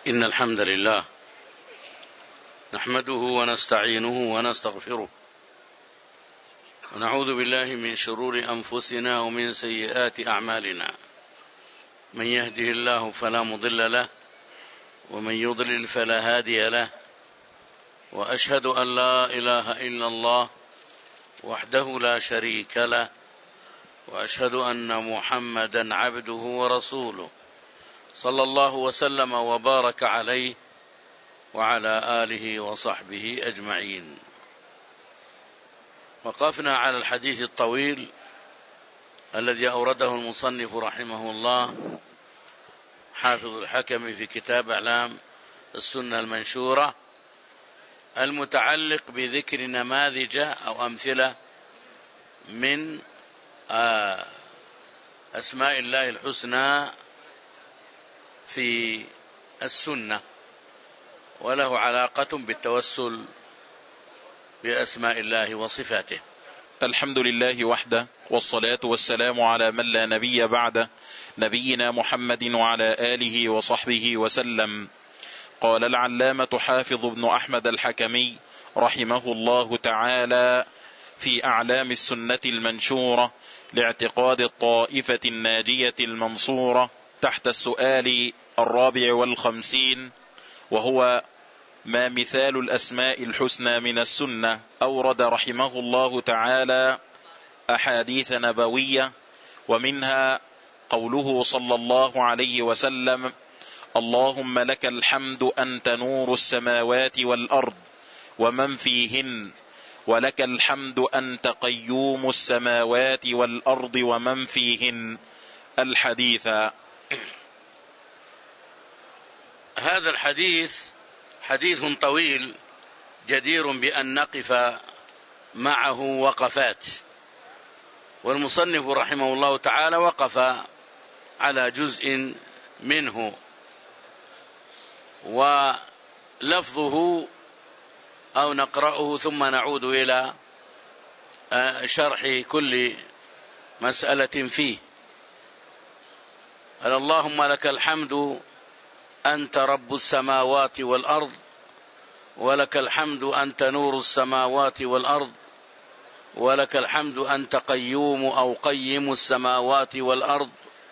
إن الحمد لله نحمده ونستعينه ونستغفره ونعوذ بالله من شرور أنفسنا ومن سيئات أعمالنا. من يهده الله فلا مضل له ومن يضلل فلا هادي له، وأشهد أن لا إله إلا الله وحده لا شريك له، وأشهد أن محمدا عبده ورسوله صلى الله وسلم وبارك عليه وعلى آله وصحبه أجمعين. وقفنا على الحديث الطويل الذي أورده المصنف رحمه الله حافظ الحكم في كتاب أعلام السنة المنشورة، المتعلق بذكر نماذج أو أمثلة من أسماء الله الحسنى في السنة، وله علاقة بالتوسل بأسماء الله وصفاته. الحمد لله وحده، والصلاة والسلام على من لا نبي بعده، نبينا محمد وعلى آله وصحبه وسلم. قال العلامة حافظ بن أحمد الحكمي رحمه الله تعالى في أعلام السنة المنشورة لاعتقاد الطائفة الناجية المنصورة تحت السؤال 54، وهو ما مثال الأسماء الحسنى من السنة. أورد رحمه الله تعالى أحاديث نبوية، ومنها قوله صلى الله عليه وسلم: اللهم لك الحمد أنت نور السماوات والأرض ومن فيهن، ولك الحمد أنت قيوم السماوات والأرض ومن فيهن. الحديث. هذا الحديث حديث طويل جدير بأن نقف معه وقفات، والمصنف رحمه الله تعالى وقف على جزء منه، ولفظه أو نقرأه ثم نعود إلى شرح كل مسألة فيه. قال: اللهم لك الحمد أنت رب السماوات والأرض، ولك الحمد أنت نور السماوات والأرض، ولك الحمد أنت قيوم أو قيم السماوات والأرض.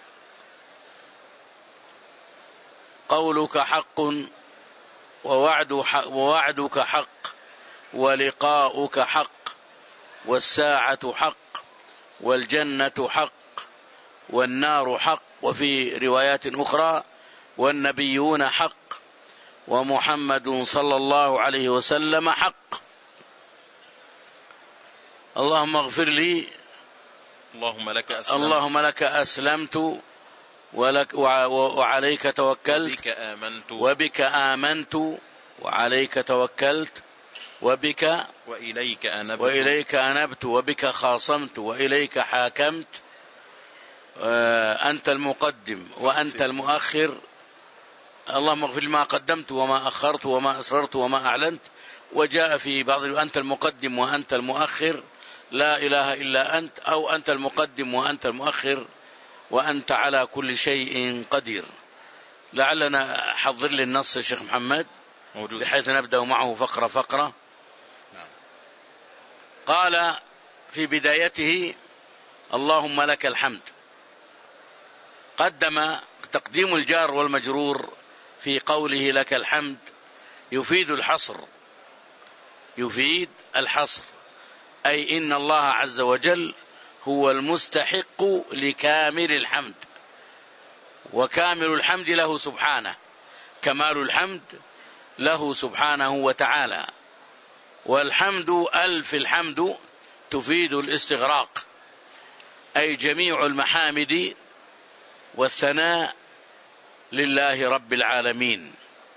قولك حق ووعدك حق ولقاؤك حق، والساعة حق والجنة حق والنار حق، وفي روايات أخرى والنبيون حق ومحمد صلى الله عليه وسلم حق. اللهم اغفر لي، اللهم لك أسلمت وعليك توكلت وبك آمنت وعليك توكلت وإليك أنبت وبك خاصمت وإليك حاكمت. أنت المقدم وأنت المؤخر، اللهم اغفر ما قدمت وما أخرت وما أسررت وما أعلنت. وجاء في بعض أنت المقدم وأنت المؤخر، لا إله إلا أنت، أو أنت المقدم وأنت المؤخر وأنت على كل شيء قدير. لعلنا حضر لي النص يا شيخ محمد موجود، بحيث نبدأ معه فقرة فقرة. قال في بدايته: اللهم لك الحمد. قدم تقديم الجار والمجرور في قوله لك الحمد يفيد الحصر، أي إن الله عز وجل هو المستحق لكامل الحمد، وكامل الحمد له سبحانه، كمال الحمد له سبحانه وتعالى. والحمد ألف الحمد تفيد الاستغراق، أي جميع المحامد والثناء لله رب العالمين،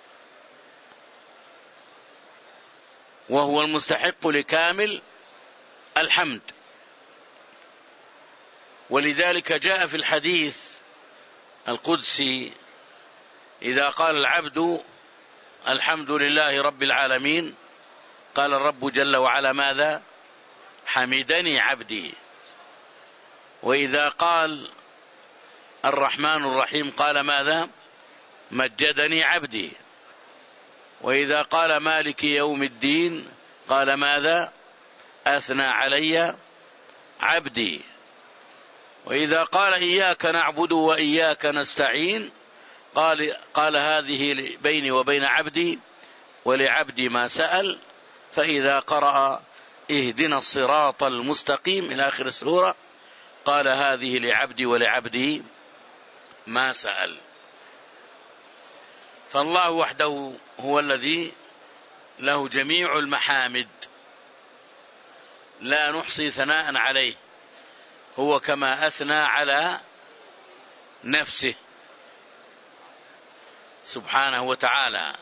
وهو المستحق لكامل الحمد. ولذلك جاء في الحديث القدسي: إذا قال العبد الحمد لله رب العالمين، قال الرب جل وعلا: ماذا؟ حمدني عبدي. وإذا قال الرحمن الرحيم قال: ماذا؟ مجدني عبدي. وإذا قال مالك يوم الدين قال ماذا؟ أثنى علي عبدي. وإذا قال إياك نعبد وإياك نستعين قال هذه بيني وبين عبدي ولعبدي ما سأل. فإذا قرأ اهدنا الصراط المستقيم إلى آخر السورة قال هذه لعبدي ولعبدي ما سأل. فالله وحده هو الذي له جميع المحامد لا نحصي ثناء عليه، هو كما أثنى على نفسه سبحانه وتعالى،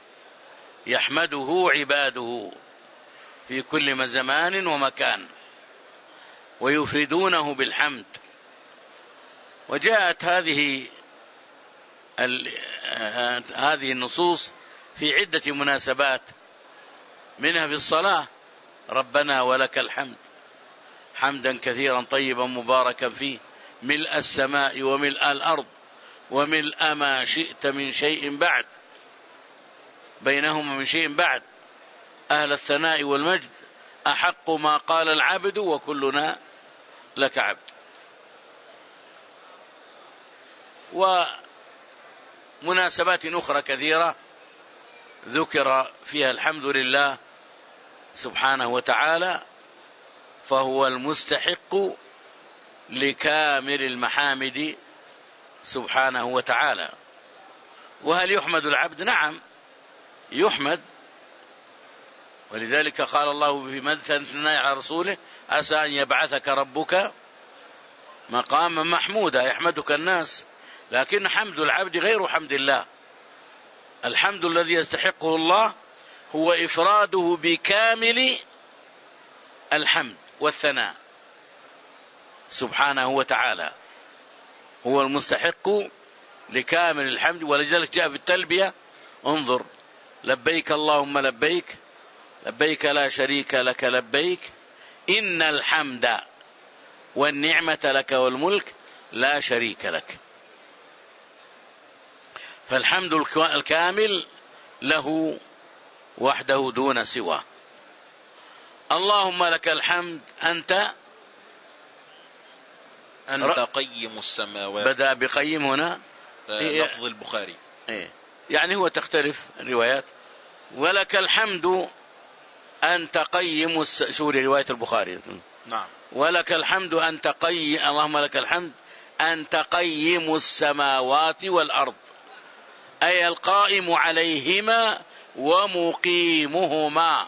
يحمده عباده في كل زمان ومكان ويفردونه بالحمد. وجاءت هذه النصوص في عدة مناسبات، منها في الصلاة ربنا ولك الحمد حمدا كثيرا طيبا مباركا فيه ملء السماء وملء الأرض وملء ما شئت من شيء بعد بينهما من شيء بعد أهل الثناء والمجد أحق ما قال العبد وكلنا لك عبد. ومناسبات أخرى كثيرة ذكر فيها الحمد لله سبحانه وتعالى، فهو المستحق لكامل المحامد سبحانه وتعالى. وهل يحمد العبد؟ نعم يحمد، ولذلك قال الله في مثنى على رسوله عسى أن يبعثك ربك مقاما محمودا، يحمدك الناس، لكن حمد العبد غير حمد الله. الحمد الذي يستحقه الله هو إفراده بكامل الحمد والثناء سبحانه وتعالى، هو المستحق لكامل الحمد. ولذلك جاء في التلبية انظر لبيك اللهم لبيك لبيك لا شريك لك لبيك إن الحمد والنعمة لك والملك لا شريك لك. فالحمد الكامل له وحده دون سواه. اللهم لك الحمد أنت قيم السماوات، بدأ بقيم هنا لفظ البخاري، يعني هو تختلف الروايات. ولك الحمد أنت قيم شو رواية البخاري؟ نعم. ولك الحمد أنت قيم، اللهم لك الحمد أنت قيم السماوات والأرض، أي القائم عليهما ومقيمهما.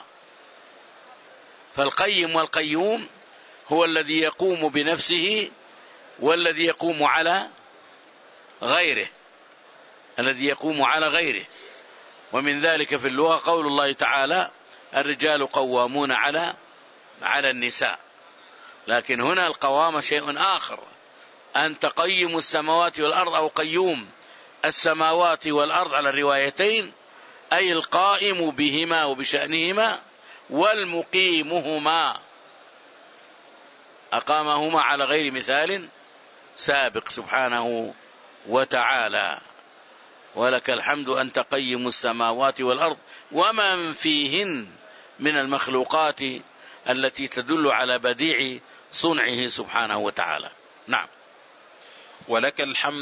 فالقيم والقيوم هو الذي يقوم بنفسه والذي يقوم على غيره، الذي يقوم على غيره. ومن ذلك في اللغة قول الله تعالى الرجال قوامون على النساء، لكن هنا القوامة شيء آخر. أنت قيم السماوات والأرض أو قيوم السماوات والأرض على الروايتين، أي القائم بهما وبشأنهما والمقيمهما، أقامهما على غير مثال سابق سبحانه وتعالى. ولك الحمد أنت قيم السماوات والأرض ومن فيهن من المخلوقات التي تدل على بديع صنعه سبحانه وتعالى. نعم. ولك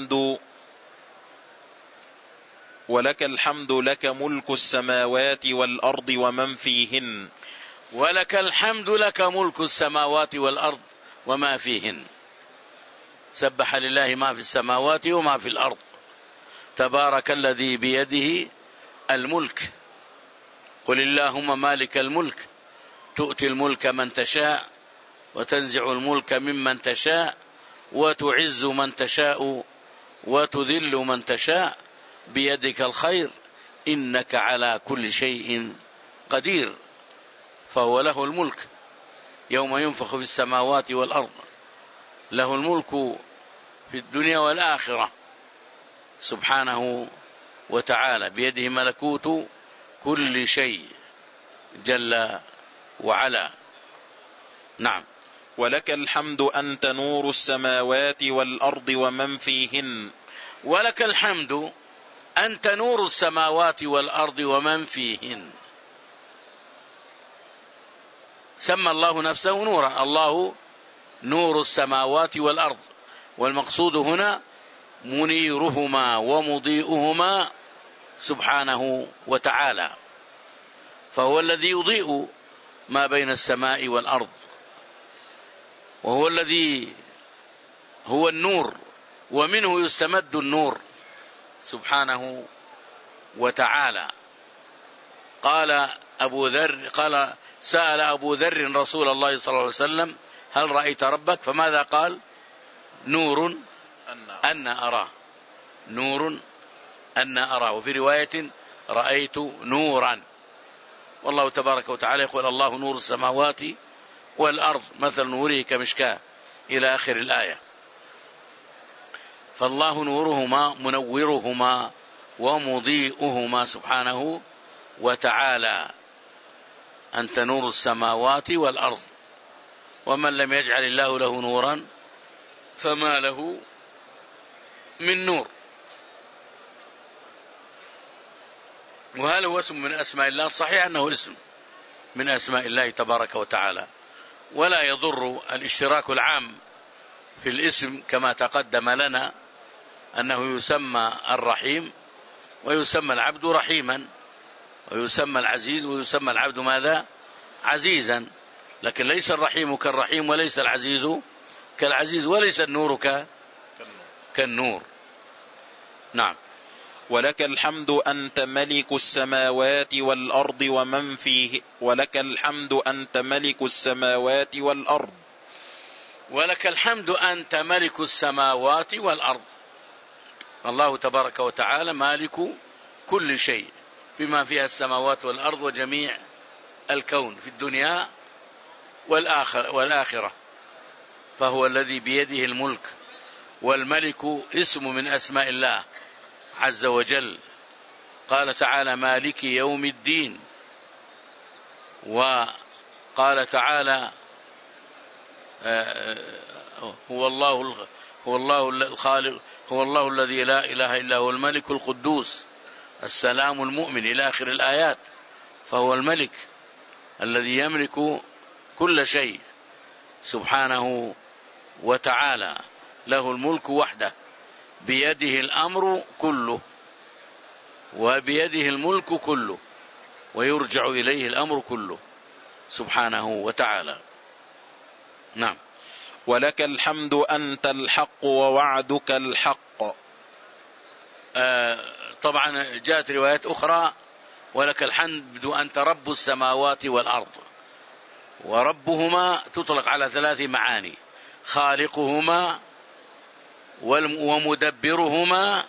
الحمد لك ملك السماوات والأرض ومن فيهن. ولك الحمد لك ملك السماوات والأرض وما فيهن، سبح لله ما في السماوات وما في الأرض، تبارك الذي بيده الملك، قل اللهم مالك الملك تؤتي الملك من تشاء وتنزع الملك ممن تشاء وتعز من تشاء وتذل من تشاء بيدك الخير إنك على كل شيء قدير. فهو له الملك يوم ينفخ في السماوات والأرض، له الملك في الدنيا والآخرة سبحانه وتعالى، بيده ملكوت كل شيء جل وعلا. نعم. ولك الحمد أنت نور السماوات والأرض ومن فيهن. ولك الحمد أنت نور السماوات والأرض ومن فيهن. سمى الله نفسه نورا، الله نور السماوات والأرض، والمقصود هنا منيرهما ومضيئهما سبحانه وتعالى، فهو الذي يضيء ما بين السماء والأرض، وهو الذي هو النور، ومنه يستمد النور سبحانه وتعالى. قال سأل أبو ذر رسول الله صلى الله عليه وسلم: هل رأيت ربك؟ فماذا قال؟ نور أن أراه، نور أن أراه. وفي رواية: رأيت نورا. والله تبارك وتعالى يقول: الله نور السماوات والأرض، مثل نوره كمشكاة، إلى آخر الآية. فالله نورهما منورهما ومضيئهما سبحانه وتعالى. أنت نور السماوات والأرض، ومن لم يجعل الله له نورا فما له من نور. وهل هو اسم من أسماء الله؟ صحيح أنه اسم من أسماء الله تبارك وتعالى، ولا يضر الاشتراك العام في الاسم كما تقدم لنا أنه يسمى الرحيم، ويسمى العبد رحيما، ويسمى العزيز، ويسمى العبد ماذا؟ عزيزا. لكن ليس الرحيم كالرحيم، وليس العزيز كالعزيز، وليس النور كالنور. نعم. ولك الحمد أنت ملك السماوات والأرض ومن فيه. ولك الحمد أنت ملك السماوات والأرض. ولك الحمد أنت ملك السماوات والأرض. الله تبارك وتعالى مالك كل شيء بما فيها السماوات والأرض وجميع الكون في الدنيا والآخرة، فهو الذي بيده الملك. والملك اسم من أسماء الله عز وجل. قال تعالى: مالك يوم الدين. وقال تعالى: هو الله الخالق، هو الله الذي لا إله إلا هو الملك القدوس السلام المؤمن، إلى آخر الآيات. فهو الملك الذي يملك كل شيء سبحانه وتعالى، له الملك وحده، بيده الأمر كله، وبيده الملك كله، ويرجع إليه الأمر كله سبحانه وتعالى. نعم. ولك الحمد أنت الحق ووعدك الحق. طبعا جاءت روايات أخرى: ولك الحمد أنت رب السماوات والأرض. وربهما تطلق على 3 معاني: خالقهما، ومدبرهما،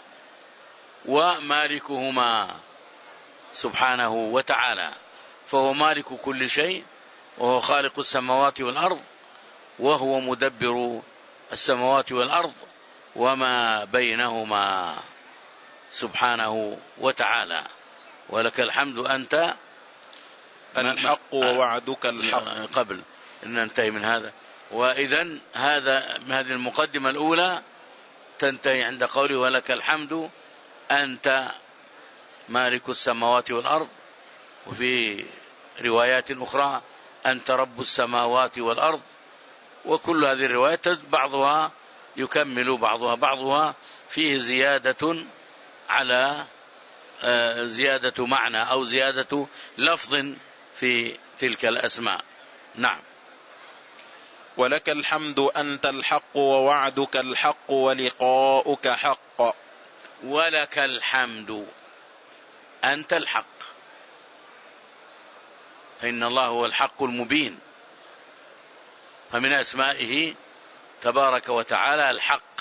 ومالكهما سبحانه وتعالى. فهو مالك كل شيء، وهو خالق السماوات والأرض، وهو مدبر السماوات والأرض وما بينهما سبحانه وتعالى. ولك الحمد أنت الحق ووعدك الحق. قبل أن ننتهي من هذا، وإذن هذه المقدمة الأولى تنتهي عند قوله: ولك الحمد أنت مالك السماوات والأرض. وفي روايات أخرى: أنت رب السماوات والأرض. وكل هذه الروايات بعضها يكمل بعضها فيه زيادة على زيادة معنى أو زيادة لفظ في تلك الأسماء. نعم. ولك الحمد أنت الحق ووعدك الحق ولقاؤك حق. ولك الحمد أنت الحق، فإن الله هو الحق المبين. فمن أسمائه تبارك وتعالى الحق،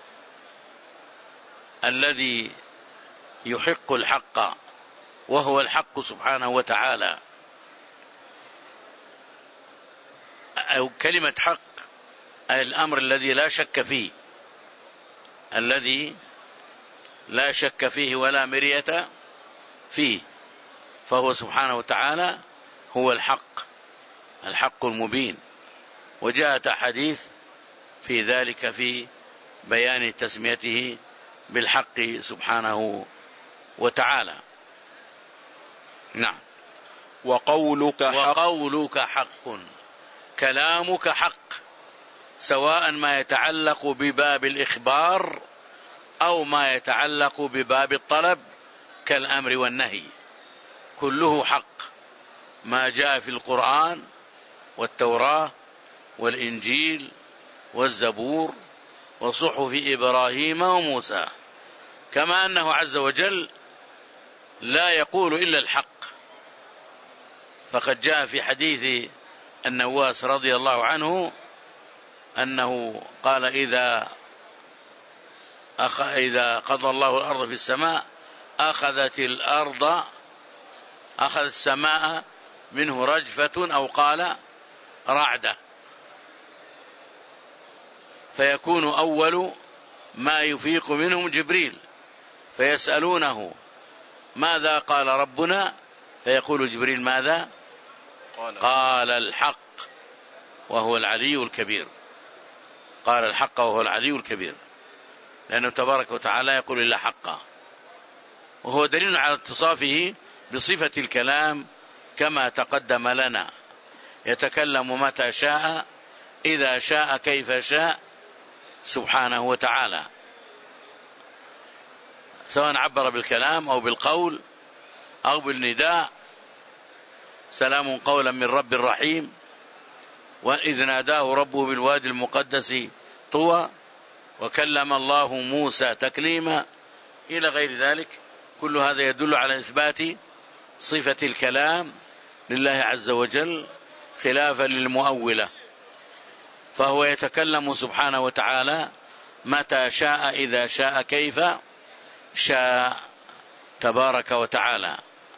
الذي يحق الحق، وهو الحق سبحانه وتعالى. أو كلمة حق الأمر الذي لا شك فيه، الذي لا شك فيه ولا مرية فيه، فهو سبحانه وتعالى هو الحق المبين. وجاءت أحاديث في ذلك في بيان تسميته بالحق سبحانه وتعالى. نعم. وقولك حق، كلامك حق، سواء ما يتعلق بباب الإخبار أو ما يتعلق بباب الطلب كالأمر والنهي، كله حق. ما جاء في القرآن والتوراة والإنجيل والزبور وصحف إبراهيم وموسى، كما أنه عز وجل لا يقول إلا الحق. فقد جاء في حديث النواس رضي الله عنه أنه قال إذا قضى الله الأرض في السماء أخذت السماء منه رجفة أو قال رعدة، فيكون أول ما يفيق منهم جبريل فيسألونه ماذا قال ربنا، فيقول جبريل ماذا؟ قال الحق وهو العلي الكبير. قال الحق وهو العلي الكبير، لأنه تبارك وتعالى يقول إلا حقا، وهو دليل على اتصافه بصفة الكلام كما تقدم لنا. يتكلم متى شاء، إذا شاء، كيف شاء، سبحانه وتعالى، سواء عبر بالكلام أو بالقول أو بالنداء. سلام قولا من رب رحيم، وإذ ناداه ربه بالوادي المقدس طوى، وكلم الله موسى تكليما، إلى غير ذلك. كل هذا يدل على إثبات صفة الكلام لله عز وجل، خلافا للمؤولة، فهو يتكلم سبحانه وتعالى متى شاء، إذا شاء، كيف شاء، تبارك وتعالى.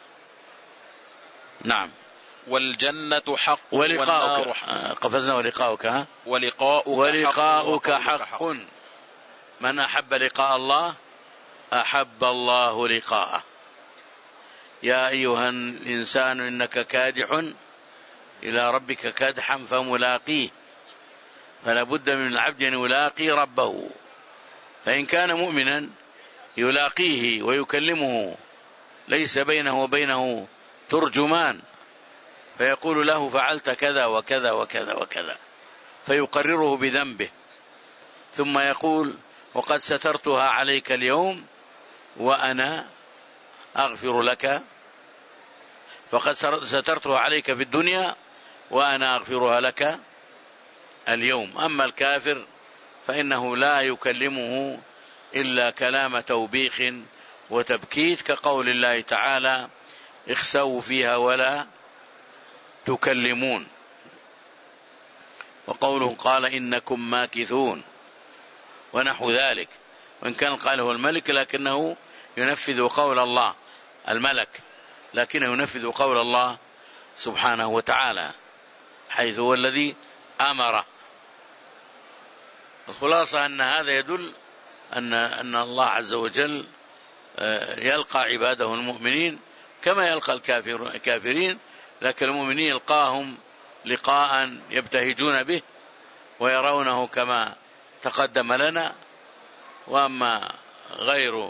نعم. والجنة حق والنار حق. قفزنا ولقاؤك حق. من أحب لقاء الله أحب الله لقاءه. يا أيها الإنسان إنك كادح إلى ربك كادحا فملاقيه، فلا بد من العبد أن يلاقي ربه، فإن كان مؤمنا يلاقيه ويكلمه، ليس بينه وبينه ترجمان، فيقول له فعلت كذا وكذا وكذا وكذا، فيقرره بذنبه، ثم يقول وقد سترتها عليك اليوم وأنا أغفر لك، فقد سترتها عليك في الدنيا وأنا أغفرها لك اليوم. أما الكافر فإنه لا يكلمه إلا كلام توبيخ وتبكيت، كقول الله تعالى اخسوا فيها ولا تكلمون، وقوله قال إنكم ماكثون، ونحو ذلك. وإن كان قال هو الملك لكنه ينفذ قول الله، الملك لكنه ينفذ قول الله سبحانه وتعالى، حيث هو الذي أمره. الخلاصة أن هذا يدل أن الله عز وجل يلقى عباده المؤمنين كما يلقى الكافرين، لكن المؤمنين يلقاهم لقاء يبتهجون به ويرونه كما تقدم لنا، وأما غير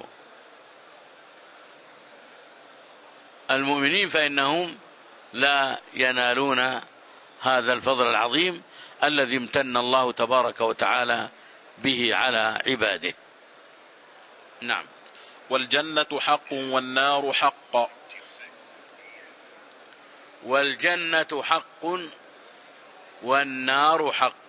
المؤمنين فإنهم لا ينالون هذا الفضل العظيم الذي امتن الله تبارك وتعالى به على عباده. نعم. والجنة حق والنار حق. والجنة حق والنار حق.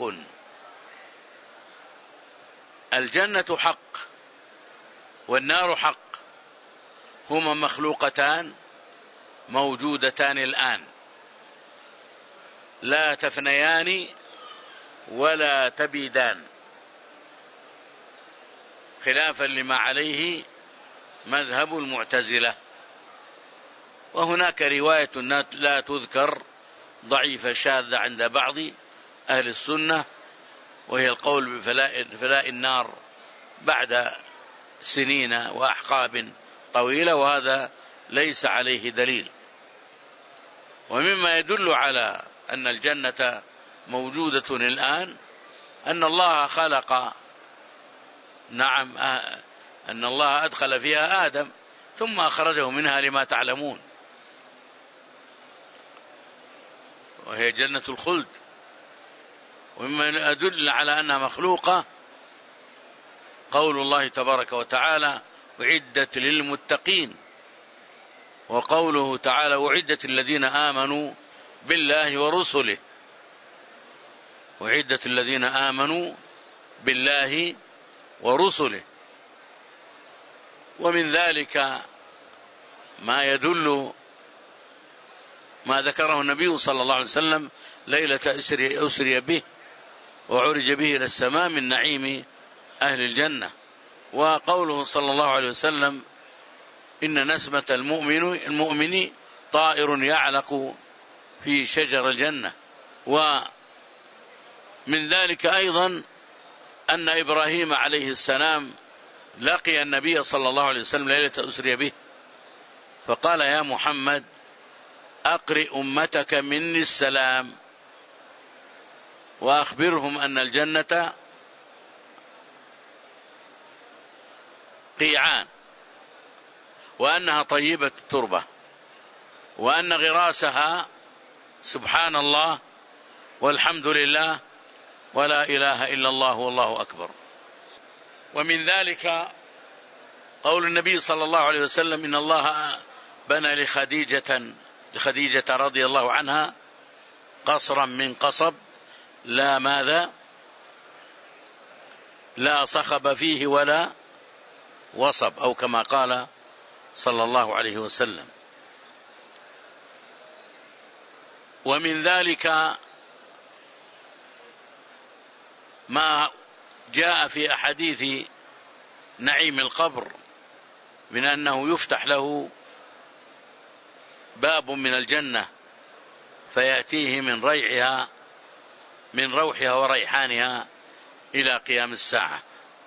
الجنة حق والنار حق، هما مخلوقتان موجودتان الآن، لا تفنيان ولا تبيدان، خلافا لما عليه مذهب المعتزلة. وهناك رواية لا تذكر ضعيفة شاذة عند بعض أهل السنة، وهي القول بفلاء النار بعد سنين وأحقاب طويلة، وهذا ليس عليه دليل. ومما يدل على أن الجنة موجودة الآن أن الله خلق، نعم، أن الله أدخل فيها آدم ثم أخرجه منها لما تعلمون، وهي جنة الخلد. ومما يدل على أنها مخلوقة قول الله تبارك وتعالى: أعدت للمتقين، وقوله تعالى: أعدت الذين آمنوا بالله ورسله. أعدت الذين آمنوا بالله ورسله. ومن ذلك ما يدل ما ذكره النبي صلى الله عليه وسلم ليلة أسري به وعرج به إلى السماء من نعيم أهل الجنة، وقوله صلى الله عليه وسلم: إن نسمة المؤمن طائر يعلق في شجر الجنة. ومن ذلك أيضا أن إبراهيم عليه السلام لقي النبي صلى الله عليه وسلم ليلة أسري به، فقال: يا محمد أقرئ أمتك مني السلام وأخبرهم أن الجنة قيعان، وأنها طيبة التربة، وأن غراسها سبحان الله والحمد لله ولا إله إلا الله والله أكبر. ومن ذلك قول النبي صلى الله عليه وسلم: إن الله بنى لخديجة رضي الله عنها قصرا من قصب لا ماذا لا صخب فيه ولا وصب، أو كما قال صلى الله عليه وسلم. ومن ذلك ما جاء في أحاديث نعيم القبر من أنه يفتح له باب من الجنة فيأتيه من روحها وريحانها إلى قيام الساعة.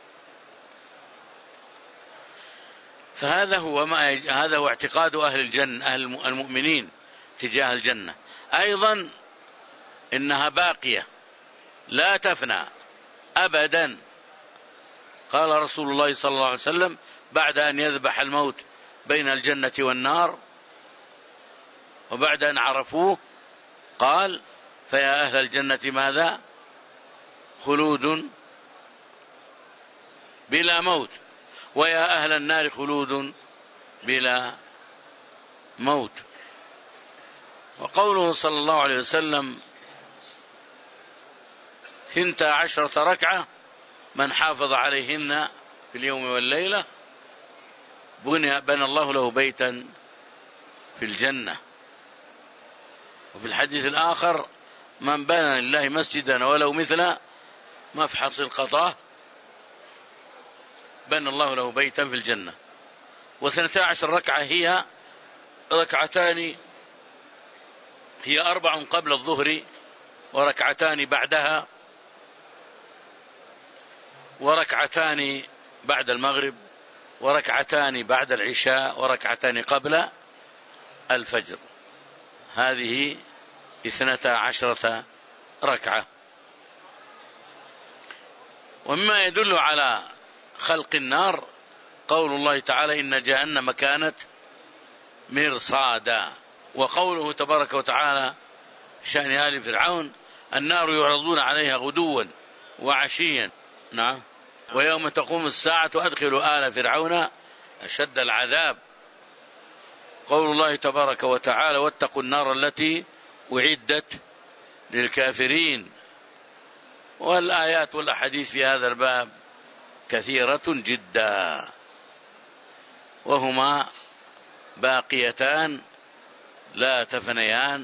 فهذا هو اعتقاد أهل الجنة، أهل المؤمنين تجاه الجنة. أيضا إنها باقية لا تفنى أبدا. قال رسول الله صلى الله عليه وسلم بعد أن يذبح الموت بين الجنة والنار وبعد أن عرفوه قال: فيا أهل الجنة ماذا؟ خلود بلا موت، ويا أهل النار خلود بلا موت. وقوله صلى الله عليه وسلم: 12 ركعة من حافظ عليهن في اليوم والليلة بنى الله له بيتا في الجنة. وفي الحديث الآخر: من بنى لله مسجدا ولو مثل مفحص القطاه بنى الله له بيتا في الجنة. 12 ركعة هي ركعتان، هي 4 قبل الظهر وركعتان بعدها وركعتان بعد المغرب وركعتان بعد العشاء وركعتان قبل الفجر. هذه 12 ركعة. ومما يدل على خلق النار قول الله تعالى: إن جهنم كانت مرصادا. وقوله تبارك وتعالى شأن آل فرعون: النار يعرضون عليها غدوا وعشيا. نعم. ويوم تقوم الساعة أدخلوا آل فرعون أشد العذاب. قول الله تبارك وتعالى: واتقوا النار التي أعدت للكافرين. والآيات والأحاديث في هذا الباب كثيرة جدا، وهما باقيتان لا تفنيان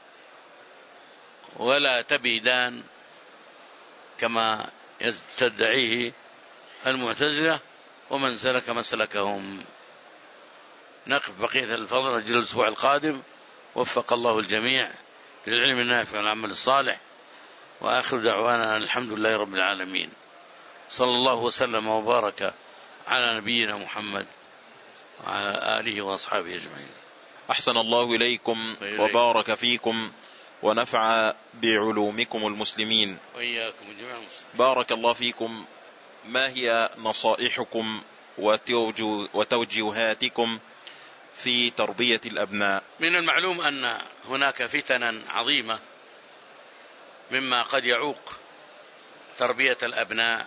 ولا تبيدان كما تدعيه المعتزلة ومن سلك مسلكهم. نقف بقية الفضل أجل الأسبوع القادم. وفق الله الجميع للعلم النافع والعمل الصالح، وآخر دعوانا الحمد لله رب العالمين. صلى الله وسلم وبارك على نبينا محمد وعلى آله وأصحابه أجمعين. أحسن الله إليكم وبارك فيكم ونفع بعلومكم المسلمين وإياكم جميعا. بارك الله فيكم. ما هي نصائحكم وتوجيهاتكم في تربية الأبناء. من المعلوم أن هناك فتنا عظيمة مما قد يعوق تربية الأبناء،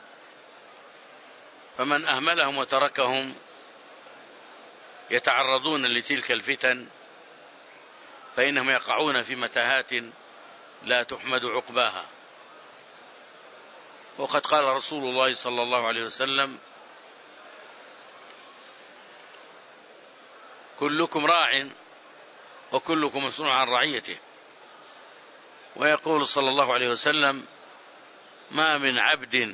فمن أهملهم وتركهم يتعرضون لتلك الفتن، فإنهم يقعون في متاهات لا تحمد عقباها. وقد قال رسول الله صلى الله عليه وسلم: كلكم راع وكلكم مسؤول عن رعيته. ويقول صلى الله عليه وسلم: ما من عبد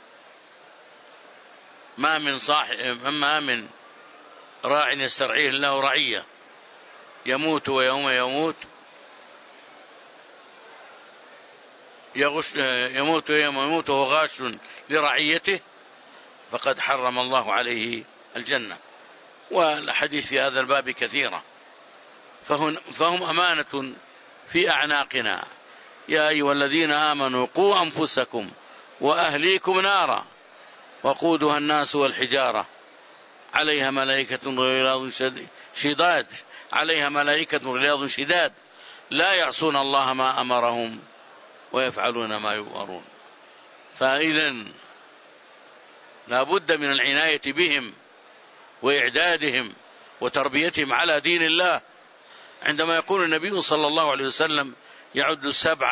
ما من راع يسترعيه الله رعية يموت ويوم يموت وهو غاش لرعيته فقد حرم الله عليه الجنة. والحديث في هذا الباب كثيرة، فهم أمانة في أعناقنا. يا أيها الذين آمنوا قوا أنفسكم وأهليكم نارا وقودها الناس والحجارة عليها ملائكة غلاظ شداد لا يعصون الله ما أمرهم ويفعلون ما يؤمرون. فإذا لا بد من العناية بهم وإعدادهم وتربيتهم على دين الله. عندما يقول النبي صلى الله عليه وسلم: يعد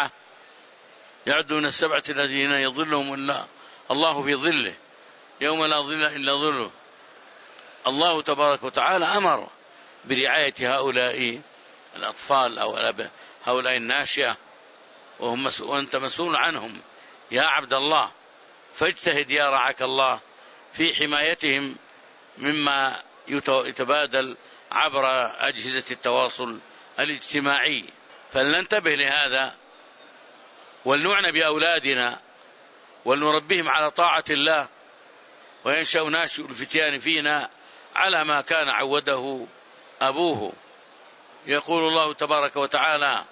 من السبعة الذين يظلهم الله في ظله يوم لا ظل إلا ظله. الله تبارك وتعالى أمر برعاية هؤلاء الأطفال أو هؤلاء الناشئة، وأنت مسؤول عنهم يا عبد الله، فاجتهد يا رعاك الله في حمايتهم مما يتبادل عبر أجهزة التواصل الاجتماعي. فلننتبه لهذا ولنعنى بأولادنا ولنربيهم على طاعة الله، وينشأ ناشئ الفتيان فينا على ما كان عوده أبوه. يقول الله تبارك وتعالى: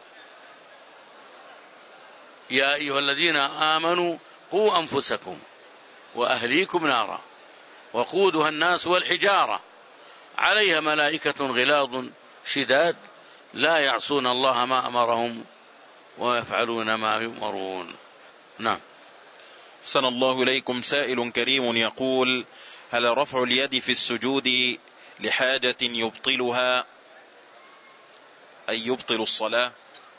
يا أيها الذين آمنوا قوا أنفسكم وأهليكم نارا وقودها الناس والحجارة عليها ملائكة غلاظ شداد لا يعصون الله ما أمرهم ويفعلون ما يؤمرون. نعم. أحسن الله إليكم. سائل كريم يقول: هل رفع اليد في السجود لحاجة يبطلها أي يبطل الصلاة؟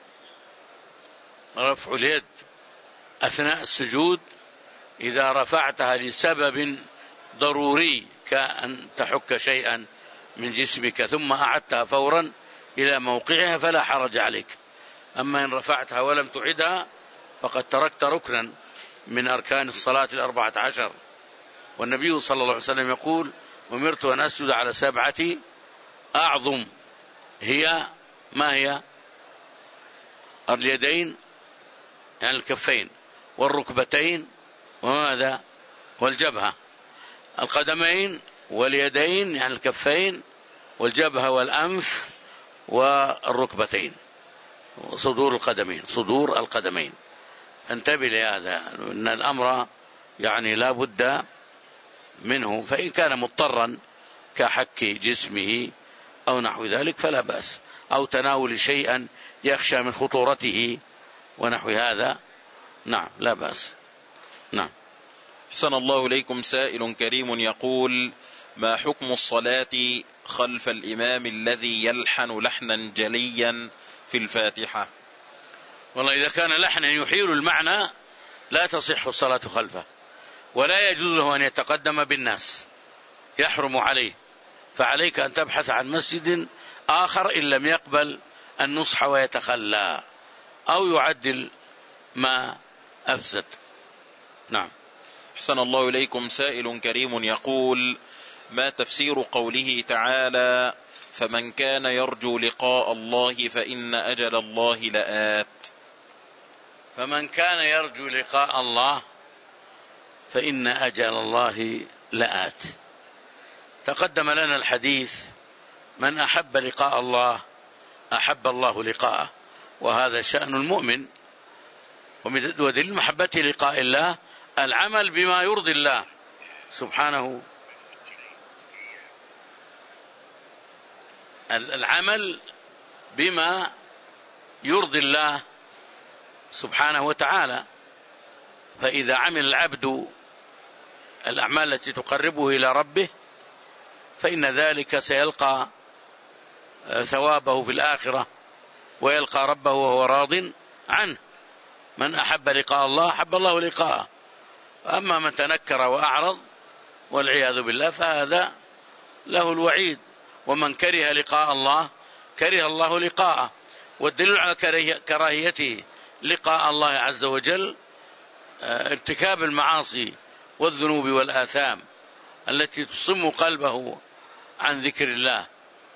رفع اليد أثناء السجود إذا رفعتها لسبب ضروري كأن تحك شيئا من جسمك ثم أعدتها فورا إلى موقعها فلا حرج عليك. أما إن رفعتها ولم تعدها فقد تركت ركنا من أركان الصلاة 14. والنبي صلى الله عليه وسلم يقول: أمرت أن أسجد على 7 أعظم. ما هي؟ اليدين يعني الكفين، والركبتين، وماذا؟ والجبهة. القدمين واليدين يعني الكفين والجبهة والأنف والركبتين، صدور القدمين. انتبه لهذا، أن الأمر يعني لا بد منه. فإن كان مضطرا كحك جسمه أو نحو ذلك فلا بأس، أو تناول شيئا يخشى من خطورته ونحو هذا، نعم لا بأس. نعم. أحسن الله إليكم. سائل كريم يقول: ما حكم الصلاة خلف الإمام الذي يلحن لحنا جليا في الفاتحة؟ والله إذا كان لحنا يحيل المعنى لا تصح الصلاة خلفه، ولا يجوز له أن يتقدم بالناس، يحرم عليه. فعليك أن تبحث عن مسجد آخر إن لم يقبل النصح ويتخلى أو يعدل ما أفسد. نعم. أحسن الله إليكم. سائل كريم يقول: ما تفسير قوله تعالى: فمن كان يرجو لقاء الله فإن أجل الله لآت؟ فمن كان يرجو لقاء الله فإن أجل الله لآت. تقدم لنا الحديث: من أحب لقاء الله أحب الله لقاءه، وهذا شأن المؤمن. ودليل محبته لقاء الله العمل بما يرضي الله سبحانه العمل بما يرضي الله سبحانه وتعالى. فإذا عمل العبد الأعمال التي تقربه إلى ربه فإن ذلك سيلقى ثوابه في الآخرة ويلقى ربه وهو راض عنه. من أحب لقاء الله أحب الله لقاءه. أما من تنكر وأعرض والعياذ بالله فهذا له الوعيد. ومن كره لقاء الله كره الله لقاءه. والدليل على كراهيته لقاء الله عز وجل ارتكاب المعاصي والذنوب والآثام التي تصم قلبه عن ذكر الله،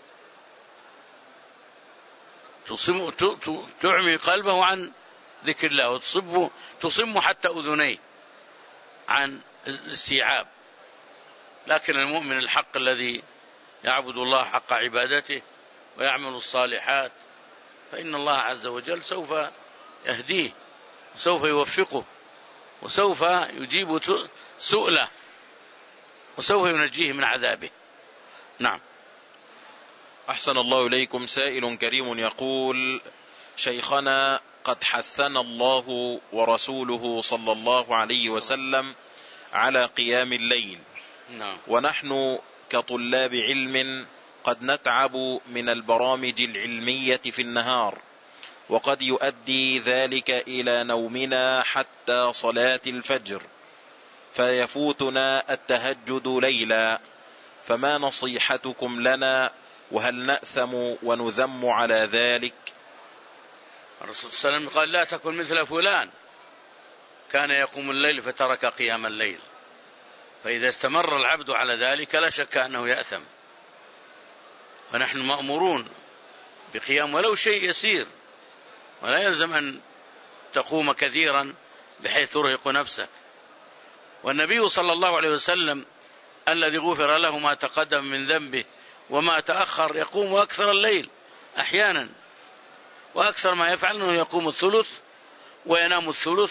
تعمي قلبه عن ذكر الله وتصم حتى أذنيه عن الاستيعاب. لكن المؤمن الحق الذي يعبد الله حق عبادته ويعمل الصالحات فإن الله عز وجل سوف يهديه وسوف يوفقه وسوف يجيب سؤله وسوف ينجيه من عذابه. نعم. أحسن الله إليكم. سائل كريم يقول: شيخنا، قد حثنا الله ورسوله صلى الله عليه وسلم على قيام الليل. نعم. ونحن كطلاب علم قد نتعب من البرامج العلمية في النهار، وقد يؤدي ذلك إلى نومنا حتى صلاة الفجر، فيفوتنا التهجد ليلا، فما نصيحتكم لنا؟ وهل نأثم ونذم على ذلك؟ الرسول صلى الله عليه وسلم قال: لا تكن مثل فلان كان يقوم الليل فترك قيام الليل. فإذا استمر العبد على ذلك لا شك أنه يأثم. ونحن مأمورون بقيام ولو شيء يسير، ولا يلزم أن تقوم كثيرا بحيث ترهق نفسك. والنبي صلى الله عليه وسلم الذي غفر له ما تقدم من ذنبه وما تأخر يقوم أكثر الليل أحيانا، وأكثر ما يفعل أنه يقوم الثلث وينام الثلث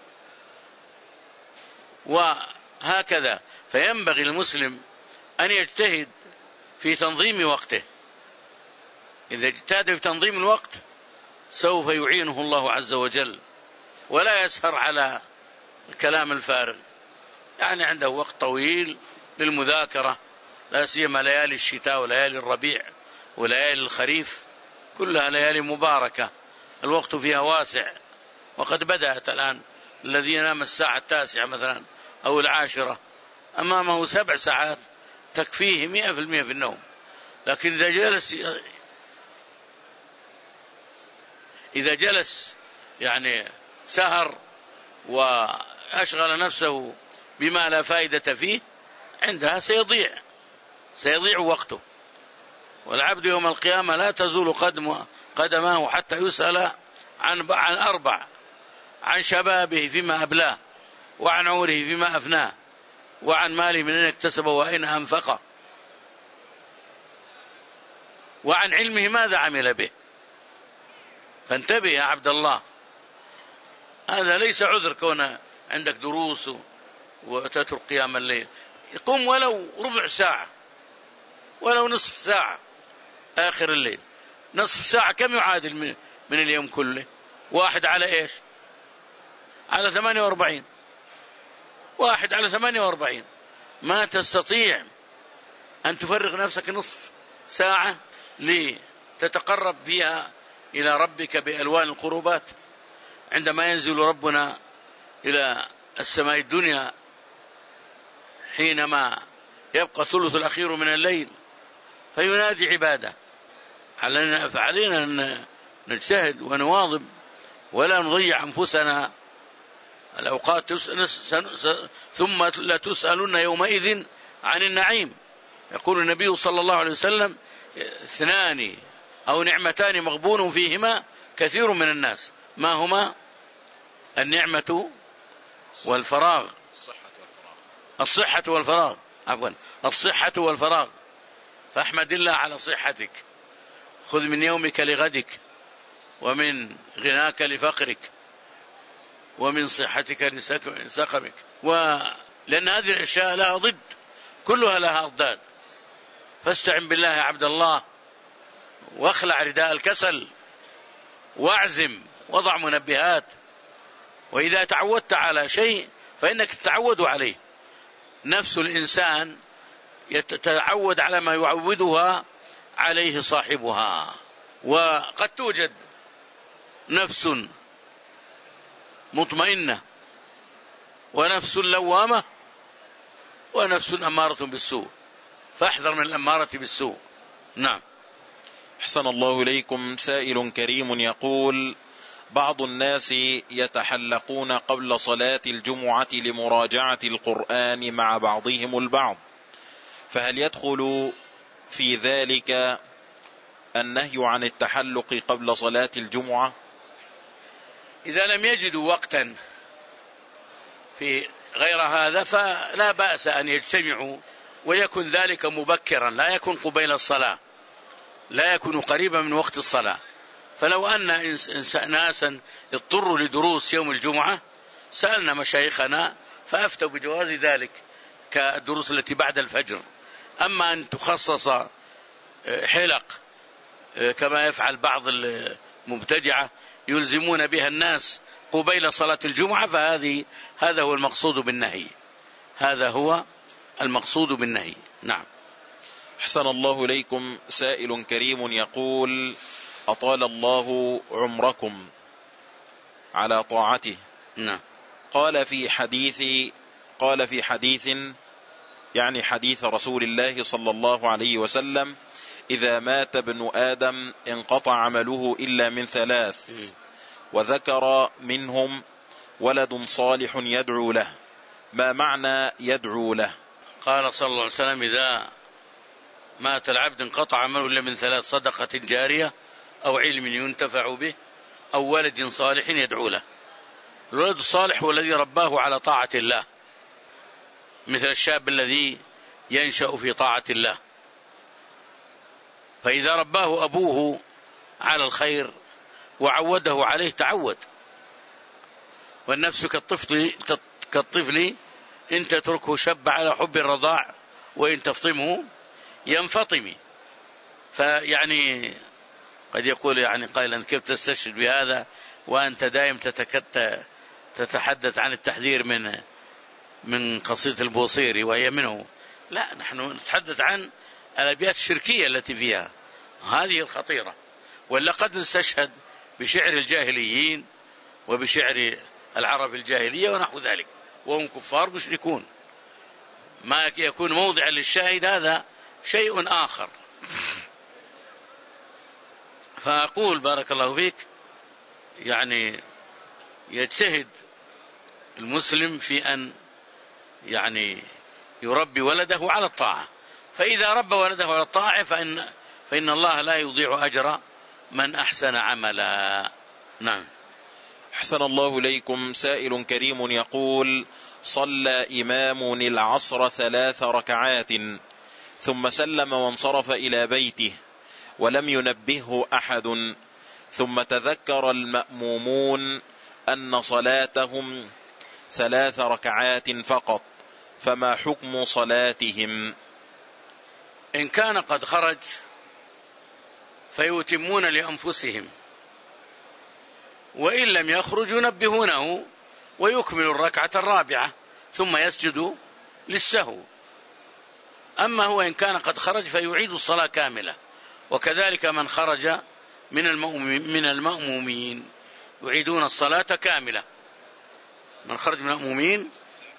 وهكذا. فينبغي المسلم أن يجتهد في تنظيم وقته. إذا اجتهد في تنظيم الوقت سوف يعينه الله عز وجل، ولا يسهر على الكلام الفارغ. يعني عنده وقت طويل للمذاكرة، لا سيما ليالي الشتاء وليالي الربيع وليالي الخريف، كلها ليالي مباركة الوقت فيها واسع. وقد بدأت الآن الذي ينام الساعة 9 مثلا أو 10 أمامه 7 ساعات تكفيه 100% في النوم. لكن إذا جلس يعني سهر وأشغل نفسه بما لا فائدة فيه عندها سيضيع وقته. والعبد يوم القيامة لا تزول قدماه حتى يسأل عن 4: عن شبابه فيما أبلاه، وعن عمره فيما أفناه، وعن ماله من أين اكتسبه وأين أنفقه، وعن علمه ماذا عمل به. فانتبه يا عبد الله، هذا ليس عذر كون عندك دروس وتترك قيام الليل. يقوم ولو ربع ساعة ولو نصف ساعة آخر الليل. نصف ساعة كم يعادل من اليوم كله؟ 1 على إيش؟ على 48. 1 على 48. ما تستطيع أن تفرغ نفسك نصف ساعة لتتقرب فيها إلى ربك بألوان القربات. عندما ينزل ربنا إلى السماء الدنيا حينما يبقى الثلث الأخير من الليل فينادي عباده، فعلينا أن نجتهد ونواظب ولا نضيع أنفسنا الأوقات. ثم لا تسألن يومئذ عن النعيم. يقول النبي صلى الله عليه وسلم: 2 أو نعمتان مغبون فيهما كثير من الناس. ما هما؟ النعمة والفراغ. الصحة والفراغ. عفوا، الصحة والفراغ. فاحمد الله على صحتك، خذ من يومك لغدك، ومن غناك لفقرك، ومن صحتك لسقمك. لأن هذه الأشياء لها ضد، كلها لها أضداد. فاستعن بالله يا عبد الله واخلع رداء الكسل واعزم، وضع منبهات. وإذا تعودت على شيء فإنك تتعود عليه. نفس الإنسان يتعود على ما يعودها عليه صاحبها. وقد توجد نفس مطمئنة ونفس لوامة ونفس أمارة بالسوء، فاحذر من الأمارة بالسوء. نعم. أحسن الله إليكم. سائل كريم يقول: بعض الناس يتحلقون قبل صلاة الجمعة لمراجعة القرآن مع بعضهم البعض، فهل يدخل في ذلك النهي عن التحلق قبل صلاة الجمعة؟ إذا لم يجدوا وقتا في غير هذا فلا بأس أن يجتمعوا، ويكن ذلك مبكرا، لا يكن قبيل الصلاة، لا يكون قريبا من وقت الصلاة. فلو أن ناسا اضطروا لدروس يوم الجمعة سألنا مشايخنا فأفتوا بجواز ذلك كالدروس التي بعد الفجر. أما أن تخصص حلق كما يفعل بعض المبتدعة يلزمون بها الناس قبيل صلاة الجمعة، هذا هو المقصود بالنهي، هذا هو المقصود بالنهي. نعم. أحسن الله إليكم. سائل كريم يقول: أطال الله عمركم على طاعته. نعم. قال في حديث يعني حديث رسول الله صلى الله عليه وسلم: إذا مات ابن آدم انقطع عمله إلا من ثلاث، وذكر منهم ولد صالح يدعو له. ما معنى يدعو له؟ قال صلى الله عليه وسلم: إذا مات العبد انقطع عمله إلا من ثلاث: صدقة جارية أو علم ينتفع به أو ولد صالح يدعو له. الولد الصالح هو الذي رباه على طاعة الله، مثل الشاب الذي ينشأ في طاعة الله، فإذا رباه أبوه على الخير وعوده عليه تعود. والنفس كالطفل إن تتركه شب على حب الرضاع وإن تفطمه ينفطم. فيعني قد يقول يعني قائلا: كيف تستشهد بهذا وأنت دائم تتحدث عن التحذير من قصيدة البوصيري وهي منه؟ لا، نحن نتحدث عن الأبيات الشركية التي فيها، هذه الخطيرة. ولا قد نستشهد بشعر الجاهليين وبشعر العرب الجاهلية ونحو ذلك، وهم كفار مشركون. ما يكون موضعا للشاهد هذا شيء آخر. فأقول بارك الله فيك، يعني يجتهد المسلم في أن يعني يربي ولده على الطاعة، فإذا ربى ولده على الطاعة فإن الله لا يضيع أجر من أحسن عملا. نعم. أحسن الله إليكم. سائل كريم يقول: صلى إمام العصر 3 ركعات ثم سلم وانصرف إلى بيته ولم ينبهه أحد، ثم تذكر المأمومون أن صلاتهم 3 ركعات فقط، فما حكم صلاتهم؟ إن كان قد خرج فيتمون لأنفسهم، وإن لم يخرج ينبهونه ويكمل الركعة الرابعة ثم يسجد للسهو. أما هو إن كان قد خرج فيعيد الصلاة كاملة، وكذلك من خرج من المأمومين يعيدون الصلاة كاملة. من خرج من المأمومين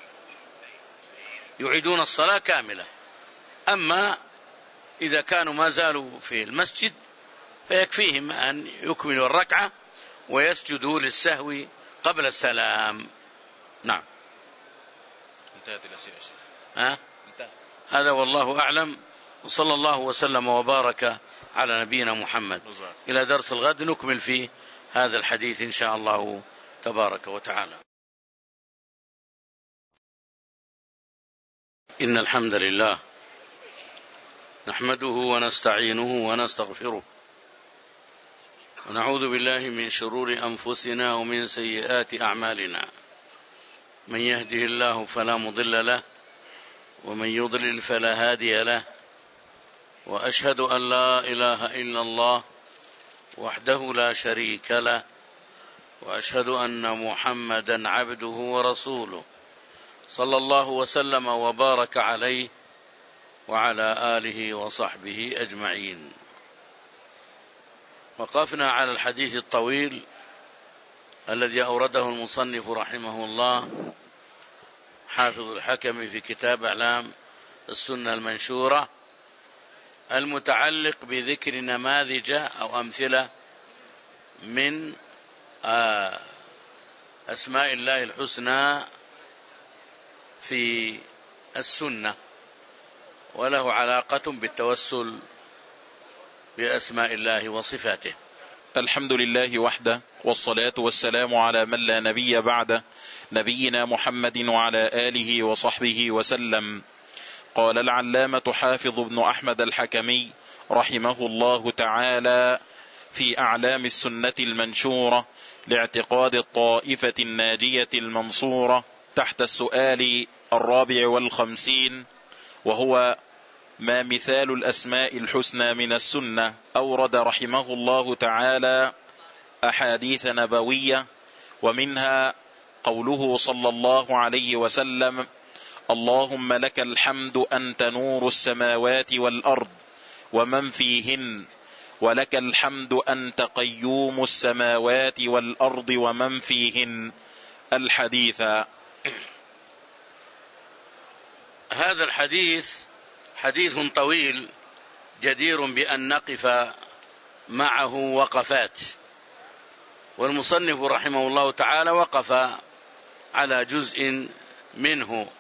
يعيدون الصلاة كاملة. أما إذا كانوا ما زالوا في المسجد فيكفيهم أن يكملوا الركعة ويسجدوا للسهو قبل السلام. نعم. انتهت الأسئلة يا شيخ. انتهت. هذا والله أعلم، وصلى الله وسلم وبارك على نبينا محمد. إلى درس الغد نكمل فيه هذا الحديث إن شاء الله تبارك وتعالى. إن الحمد لله نحمده ونستعينه ونستغفره، ونعوذ بالله من شرور أنفسنا ومن سيئات أعمالنا. من يهده الله فلا مضل له، ومن يضلل فلا هادي له، وأشهد أن لا إله إلا الله وحده لا شريك له، وأشهد أن محمدا عبده ورسوله، صلى الله وسلم وبارك عليه وعلى آله وصحبه أجمعين. وقفنا على الحديث الطويل الذي أورده المصنف رحمه الله حافظ الحكم في كتاب أعلام السنة المنشورة، المتعلق بذكر نماذج أو أمثلة من أسماء الله الحسنى في السنة، وله علاقة بالتوسل بأسماء الله وصفاته. الحمد لله وحده، والصلاة والسلام على من لا نبي بعده، نبينا محمد وعلى آله وصحبه وسلم. قال العلامة حافظ بن أحمد الحكمي رحمه الله تعالى في أعلام السنة المنشورة لاعتقاد الطائفة الناجية المنصورة تحت السؤال 54، وهو ما مثال الأسماء الحسنى من السنة. أورد رحمه الله تعالى أحاديث نبوية، ومنها قوله صلى الله عليه وسلم: اللهم لك الحمد أنت نور السماوات والأرض ومن فيهن، ولك الحمد أنت قيوم السماوات والأرض ومن فيهن. الحديث. هذا الحديث حديث طويل جدير بأن نقف معه وقفات، والمصنف رحمه الله تعالى وقف على جزء منه،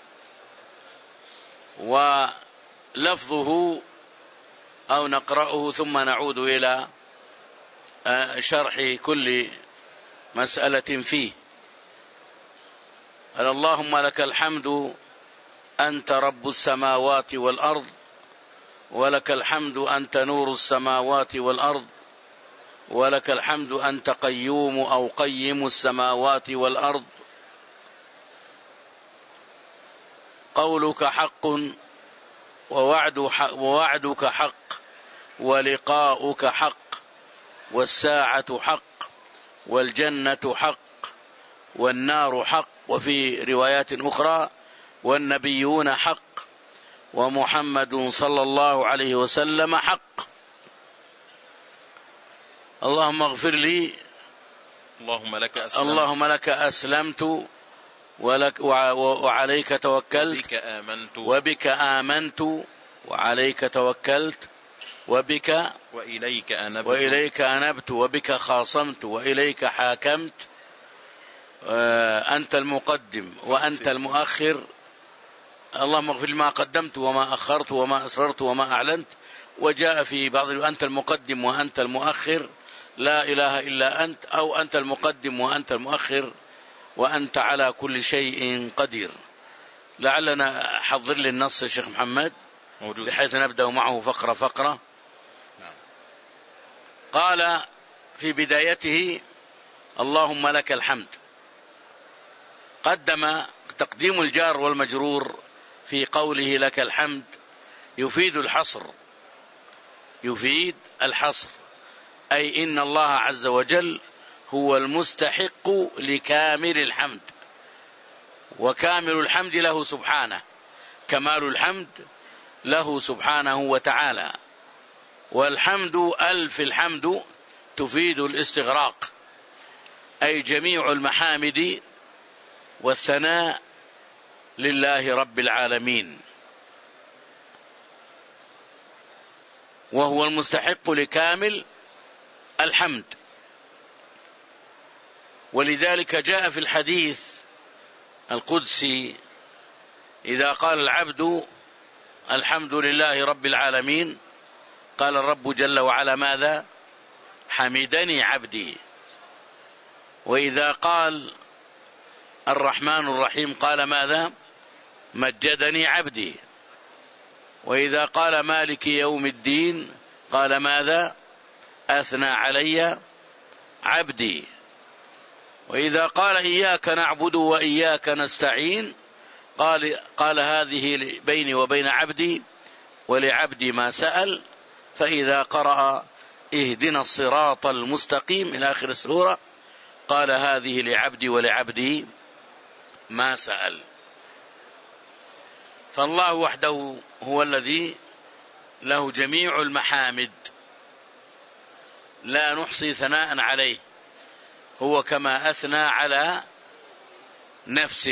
ولفظه أو نقرأه ثم نعود إلى شرح كل مسألة فيه. اللهم لك الحمد أنت رب السماوات والأرض، ولك الحمد أنت نور السماوات والأرض، ولك الحمد أنت قيوم أو قيم السماوات والأرض. قولك حق ووعدك حق، ولقاؤك حق، والساعة حق، والجنة حق، والنار حق، وفي روايات أخرى والنبيون حق، ومحمد صلى الله عليه وسلم حق. اللهم اغفر لي، اللهم لك أسلمت، وعليك توكلت، وبك آمنت، وعليك توكلت، وبك وإليك أنبت، وبك خاصمت، وإليك حاكمت. أنت المقدم وأنت المؤخر. اللهم اغفر ما قدمت وما أخرت وما أسررت وما أعلنت. وجاء في بعض أنت المقدم وأنت المؤخر، لا إله إلا أنت، أو أنت المقدم وأنت المؤخر، وأنت على كل شيء قدير. لعلنا حضر لي النص يا شيخ محمد بحيث نبدأ معه فقرة فقرة. قال في بدايته: اللهم لك الحمد. قدم تقديم الجار والمجرور في قوله لك الحمد يفيد الحصر، يفيد الحصر، أي إن الله عز وجل هو المستحق لكامل الحمد، وكامل الحمد له سبحانه، كمال الحمد له سبحانه وتعالى. والحمد ألف الحمد تفيد الاستغراق، أي جميع المحامد والثناء لله رب العالمين، وهو المستحق لكامل الحمد. ولذلك جاء في الحديث القدسي: إذا قال العبد الحمد لله رب العالمين، قال الرب جل وعلا: ماذا؟ حمدني عبدي. وإذا قال الرحمن الرحيم قال ماذا؟ مجدني عبدي. وإذا قال مالك يوم الدين قال ماذا؟ أثنى علي عبدي. وإذا قال إياك نعبد وإياك نستعين قال هذه بيني وبين عبدي، ولعبدي ما سأل، فإذا قرأ اهدنا الصراط المستقيم إلى آخر السورة قال هذه لعبدي ولعبدي ما سأل. فالله وحده هو الذي له جميع المحامد لا نحصي ثناء عليه، هو كما أثنى على نفسه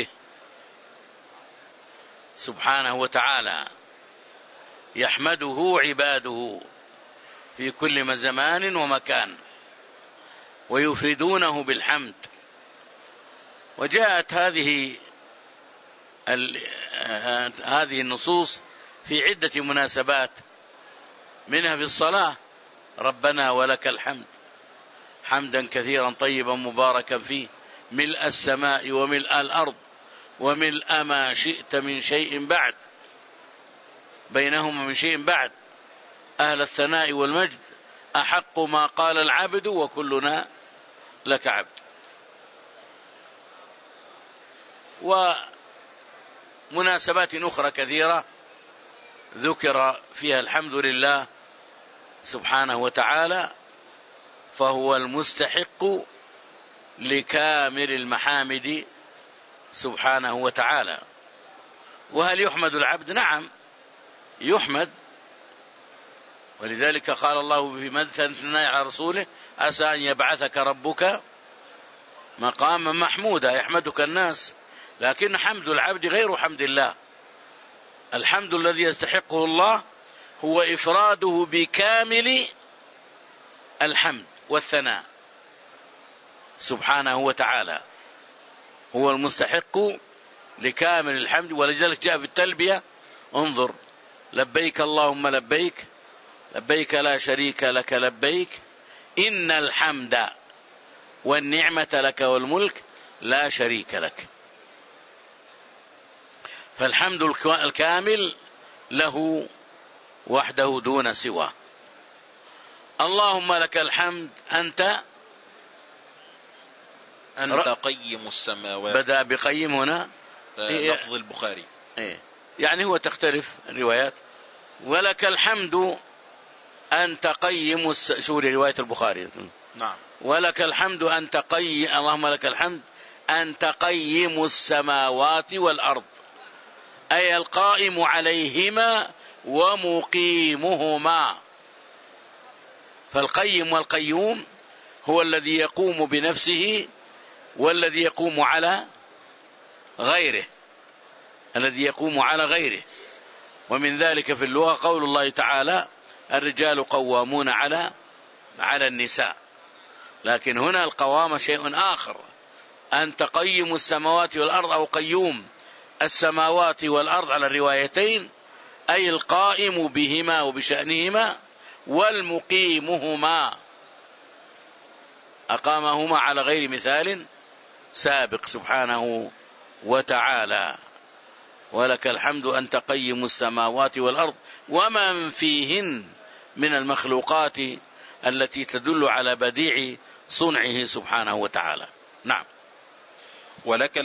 سبحانه وتعالى، يحمده عباده في كل زمان ومكان ويفردونه بالحمد. وجاءت هذه النصوص في عدة مناسبات، منها في الصلاة ربنا ولك الحمد حمدا كثيرا طيبا مباركا فيه ملء السماء وملء الأرض وملء ما شئت من شيء بعد بينهما من شيء بعد أهل الثناء والمجد أحق ما قال العبد وكلنا لك عبد. ومناسبات أخرى كثيرة ذكر فيها الحمد لله سبحانه وتعالى، فهو المستحق لكامل المحامد سبحانه وتعالى. وهل يحمد العبد؟ نعم يحمد، ولذلك قال الله في مدح الثناء على رسوله عسى أن يبعثك ربك مقاما محمودا، يحمدك الناس، لكن حمد العبد غير حمد الله. الحمد الذي يستحقه الله هو إفراده بكامل الحمد والثناء سبحانه وتعالى، هو المستحق لكامل الحمد. ولذلك جاء في التلبية انظر لبيك اللهم لبيك لبيك لا شريك لك لبيك إن الحمد والنعمة لك والملك لا شريك لك. فالحمد الكامل له وحده دون سواه. اللهم لك الحمد أنت قيم السماوات، بدأ بقيم هنا لفظ البخاري، يعني هو تختلف الروايات. ولك الحمد أنت قيم شو رواية البخاري؟ نعم. ولك الحمد أنت اللهم لك الحمد أنت قيم السماوات والأرض، أي القائم عليهما ومقيمهما. فالقيم والقيوم هو الذي يقوم بنفسه والذي يقوم على غيره، الذي يقوم على غيره. ومن ذلك في اللغة قول الله تعالى الرجال قوامون على النساء، لكن هنا القوامة شيء آخر. أنت قيم السماوات والأرض أو قيوم السماوات والأرض على الروايتين، أي القائم بهما وبشأنهما والمقيمهما، أقامهما على غير مثال سابق سبحانه وتعالى. ولك الحمد أنت قيم السماوات والأرض ومن فيهن من المخلوقات التي تدل على بديع صنعه سبحانه وتعالى. نعم. ولك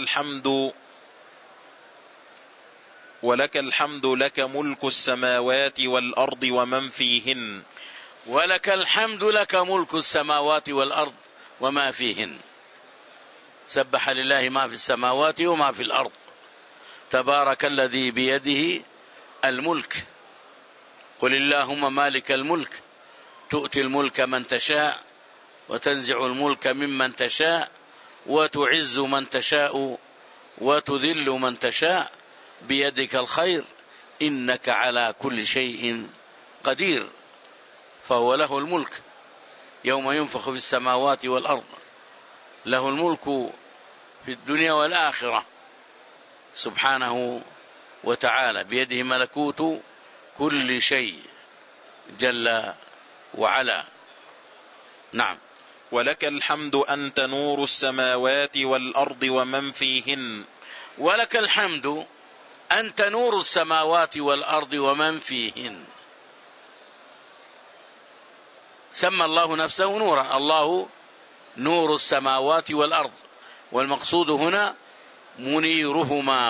الحمد لك ملك السماوات والأرض ومن فيهن. ولك الحمد لك ملك السماوات والأرض وما فيهن، سبح لله ما في السماوات وما في الأرض، تبارك الذي بيده الملك، قل اللهم مالك الملك تؤتي الملك من تشاء وتنزع الملك ممن تشاء وتعز من تشاء وتذل من تشاء بيدك الخير إنك على كل شيء قدير. فهو له الملك يوم ينفخ في السماوات والأرض، له الملك في الدنيا والآخرة سبحانه وتعالى، بيده ملكوت كل شيء جل وعلا. نعم. ولك الحمد أنت نور السماوات والأرض ومن فيهن. ولك الحمد أنت نور السماوات والأرض ومن فيهن. سمى الله نفسه نورا، الله نور السماوات والأرض، والمقصود هنا منيرهما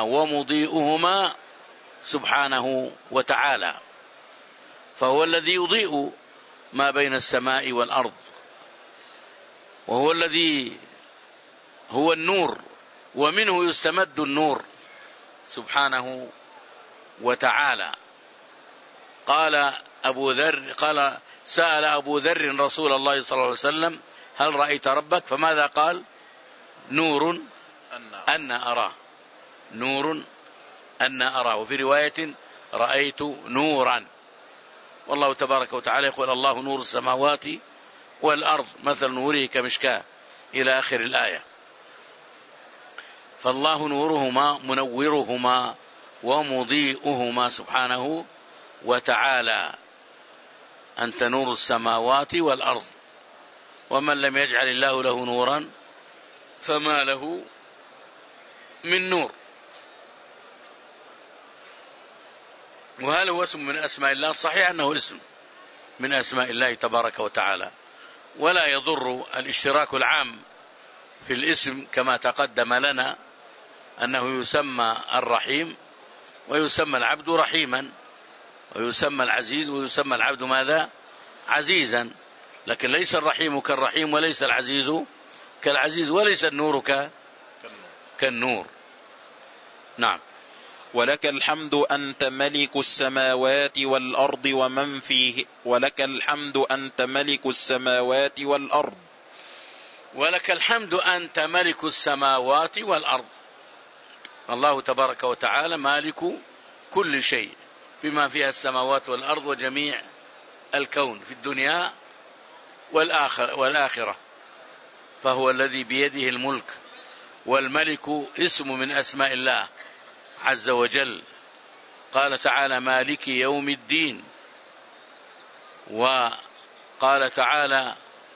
ومضيئهما سبحانه وتعالى، فهو الذي يضيء ما بين السماء والأرض، وهو الذي هو النور، ومنه يستمد النور سبحانه وتعالى. قال سأل أبو ذر رسول الله صلى الله عليه وسلم: هل رأيت ربك؟ فماذا قال؟ نور أن أراه، نور أن أراه. وفي رواية: رأيت نورا. والله تبارك وتعالى يقول: الله نور السماوات والأرض، مثل نوره كمشكاة، إلى آخر الآية. فالله نورهما منورهما ومضيئهما سبحانه وتعالى. أنت نور السماوات والأرض، ومن لم يجعل الله له نورا فما له من نور. وهل هو اسم من أسماء الله؟ صحيح أنه اسم من أسماء الله تبارك وتعالى، ولا يضر الاشتراك العام في الاسم كما تقدم لنا أنه يسمى الرحيم، ويسمى العبد رحيما، ويسمى العزيز، ويسمى العبد ماذا؟ عزيزا. لكن ليس الرحيم كالرحيم، وليس العزيز كالعزيز، وليس النور كالنور. نعم. ولك الحمد أنت ملك السماوات والأرض ومن فيه. ولك الحمد أنت ملك السماوات والأرض. ولك الحمد أنت ملك السماوات والأرض. الله تبارك وتعالى مالك كل شيء بما فيها السماوات والأرض وجميع الكون في الدنيا والآخرة، فهو الذي بيده الملك. والملك اسم من أسماء الله عز وجل. قال تعالى: مالك يوم الدين. وقال تعالى: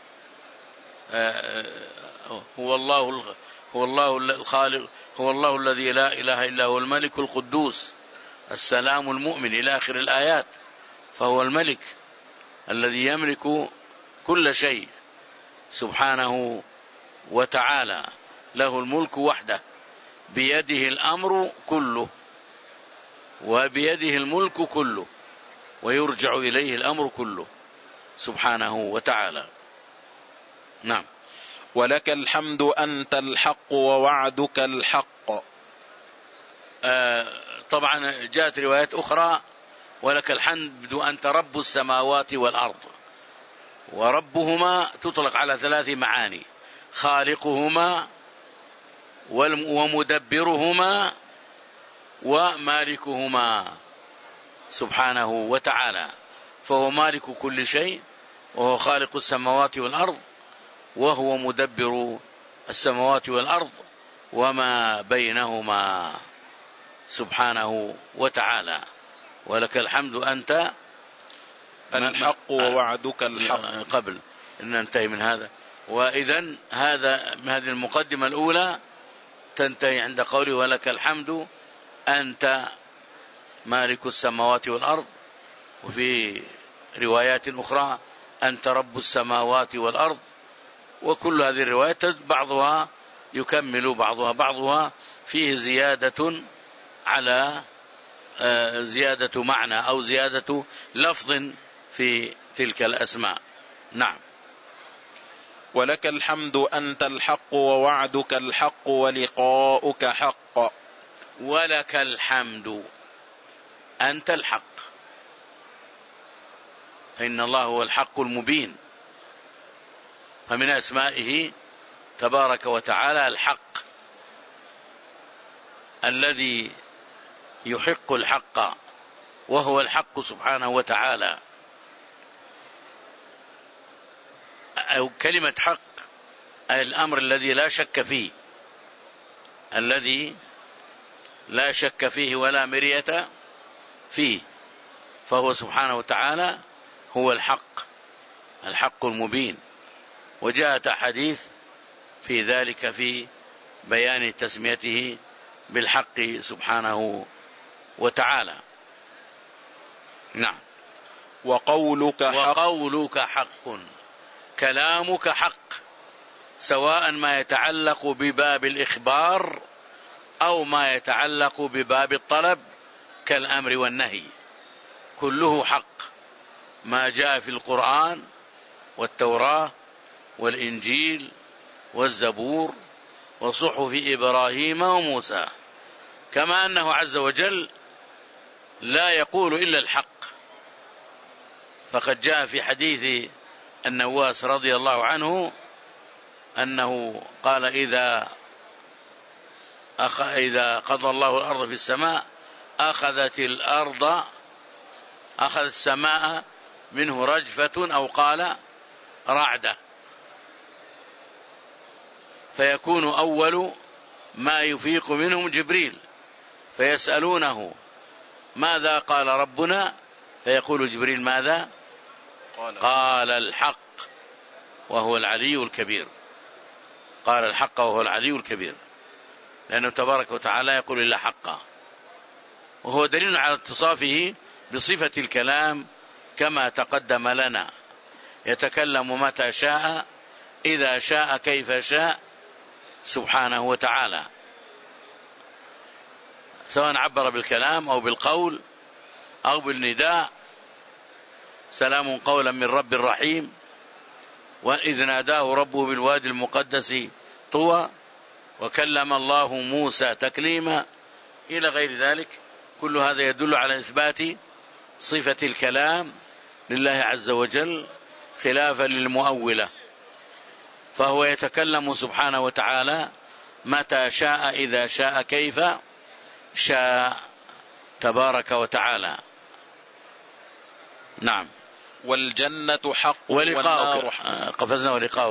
هو الله الخالق، هو الله الذي لا إله إلا هو الملك القدوس السلام المؤمن، إلى آخر الآيات. فهو الملك الذي يملك كل شيء سبحانه وتعالى، له الملك وحده، بيده الأمر كله، وبيده الملك كله، ويرجع إليه الأمر كله سبحانه وتعالى. نعم. ولك الحمد أنت الحق ووعدك الحق. طبعا جاءت روايات أخرى: ولك الحمد أنت رب السماوات والأرض. وربهما تطلق على 3 معاني: خالقهما، ومدبرهما، ومالكهما سبحانه وتعالى. فهو مالك كل شيء، وهو خالق السماوات والأرض، وهو مدبر السماوات والأرض وما بينهما سبحانه وتعالى. ولك الحمد أنت الحق ووعدك الحق. قبل أن ننتهي من هذا، وإذن هذه المقدمة الأولى تنتهي عند قوله: ولك الحمد أنت مالك السماوات والأرض. وفي روايات أخرى: أنت رب السماوات والأرض. وكل هذه الروايات بعضها يكمل بعضها فيه زيادة على زيادة معنى أو زيادة لفظ في تلك الأسماء. نعم. ولك الحمد أنت الحق ووعدك الحق ولقاؤك حق. ولك الحمد أنت الحق، فإن الله هو الحق المبين. فمن أسمائه تبارك وتعالى الحق، الذي يحق الحق، وهو الحق سبحانه وتعالى. أو كلمة حق أي الأمر الذي لا شك فيه، الذي لا شك فيه ولا مرية فيه، فهو سبحانه وتعالى هو الحق المبين. وجاءت أحاديث في ذلك في بيان تسميته بالحق سبحانه وتعالى. نعم. وقولك حق، كلامك حق، سواء ما يتعلق بباب الإخبار أو ما يتعلق بباب الطلب كالأمر والنهي، كله حق ما جاء في القرآن والتوراة والإنجيل والزبور وصحف إبراهيم وموسى، كما أنه عز وجل لا يقول إلا الحق، فقد جاء في حديث النواس رضي الله عنه أنه قال إذا قضى الله الأرض في السماء أخذت السماء منه رجفة أو قال رعدة، فيكون أول ما يفيق منهم جبريل فيسألونه ماذا قال ربنا، فيقول جبريل ماذا؟ قال الحق وهو العلي الكبير. قال الحق وهو العلي الكبير، لأنه تبارك وتعالى يقول إلا حقا، وهو دليل على اتصافه بصفة الكلام كما تقدم لنا، يتكلم متى شاء إذا شاء كيف شاء سبحانه وتعالى، سواء عبر بالكلام أو بالقول أو بالنداء. سلام قولا من رب رحيم، وإذ ناداه ربه بالوادي المقدس طوى، وكلم الله موسى تكليما، إلى غير ذلك. كل هذا يدل على إثبات صفة الكلام لله عز وجل خلافا للمؤولة، فهو يتكلم سبحانه وتعالى متى شاء إذا شاء كيف شاء تبارك وتعالى. نعم. والجنة حق ولقاؤك، قفزنا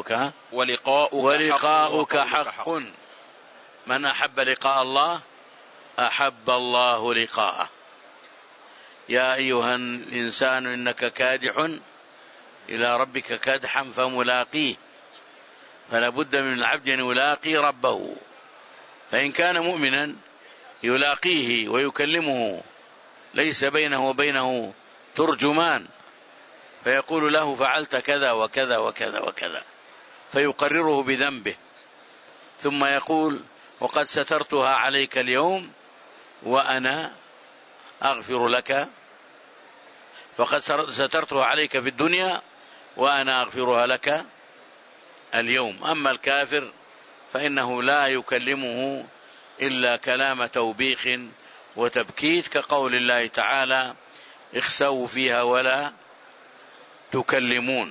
ولقاؤك حق. من أحب لقاء الله أحب الله لقاءه. يا أيها الإنسان إنك كادح إلى ربك كادحا فملاقيه، فلا بد من العبد أن يلاقي ربه، فإن كان مؤمنا يلاقيه ويكلمه، ليس بينه وبينه ترجمان، فيقول له فعلت كذا وكذا وكذا وكذا، فيقرره بذنبه، ثم يقول وقد سترتها عليك اليوم وأنا أغفر لك، فقد سترتها عليك في الدنيا وأنا أغفرها لك اليوم. أما الكافر فإنه لا يكلمه إلا كلام توبيخ وتبكيت، كقول الله تعالى اخسوا فيها ولا تكلمون،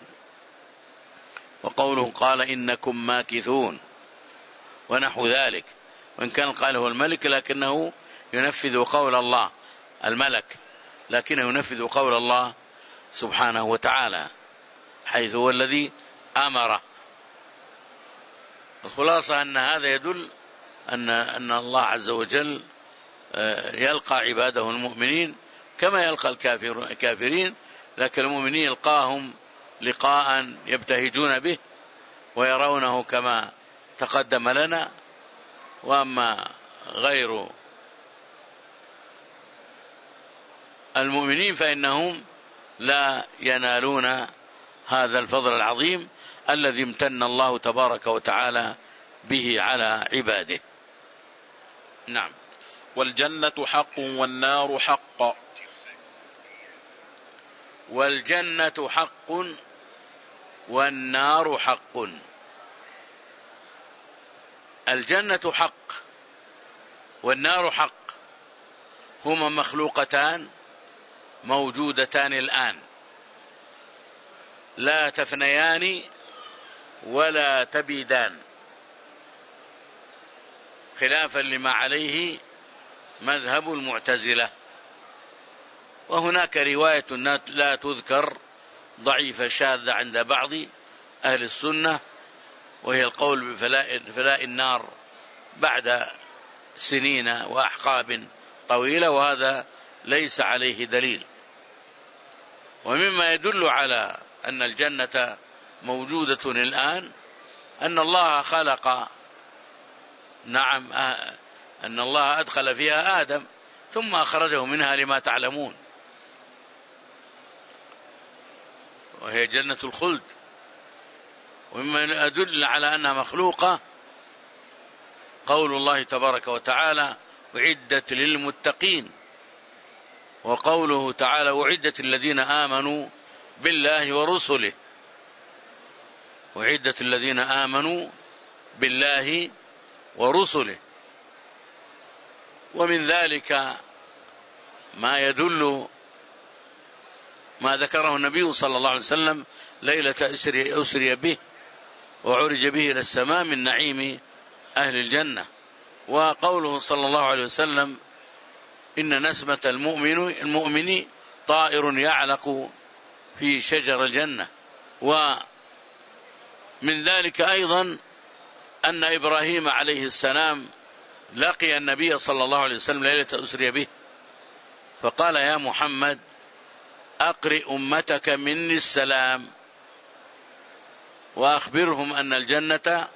وقوله قال إنكم ماكثون ونحو ذلك. وإن كان قاله الملك لكنه ينفذ قول الله، الملك لكنه ينفذ قول الله سبحانه وتعالى، حيث هو الذي أمره. الخلاصة أن هذا يدل أن الله عز وجل يلقى عباده المؤمنين كما يلقى الكافرين، لكن المؤمنين يلقاهم لقاء يبتهجون به ويرونه كما تقدم لنا، وأما غير المؤمنين فإنهم لا ينالون هذا الفضل العظيم الذي امتن الله تبارك وتعالى به على عباده. نعم. والجنة حق والنار حق. والجنة حق والنار حق. الجنة حق والنار حق، هما مخلوقتان موجودتان الآن، لا تفنيان ولا تبيدان، خلافا لما عليه مذهب المعتزلة. وهناك رواية لا تذكر ضعيفة شاذة عند بعض أهل السنة، وهي القول بفلاء النار بعد سنين وأحقاب طويلة، وهذا ليس عليه دليل. ومما يدل على أن الجنة موجودة الآن أن الله خلق، نعم، أن الله أدخل فيها آدم ثم أخرجه منها لما تعلمون، وهي جنة الخلد. ومما يدل على أنها مخلوقة قول الله تبارك وتعالى أعدت للمتقين، وقوله تعالى أعدت الذين آمنوا بالله ورسله، أعدت الذين آمنوا بالله ورسله. ومن ذلك ما يدل ما ذكره النبي صلى الله عليه وسلم ليلة أسري به وعرج به إلى السماء من نعيم أهل الجنة، وقوله صلى الله عليه وسلم إن نسمة المؤمن طائر يعلق في شجر الجنة. ومن ذلك أيضا أن إبراهيم عليه السلام لقي النبي صلى الله عليه وسلم ليلة أسري به، فقال يا محمد أقرئ أمتك مني السلام وأخبرهم أن الجنة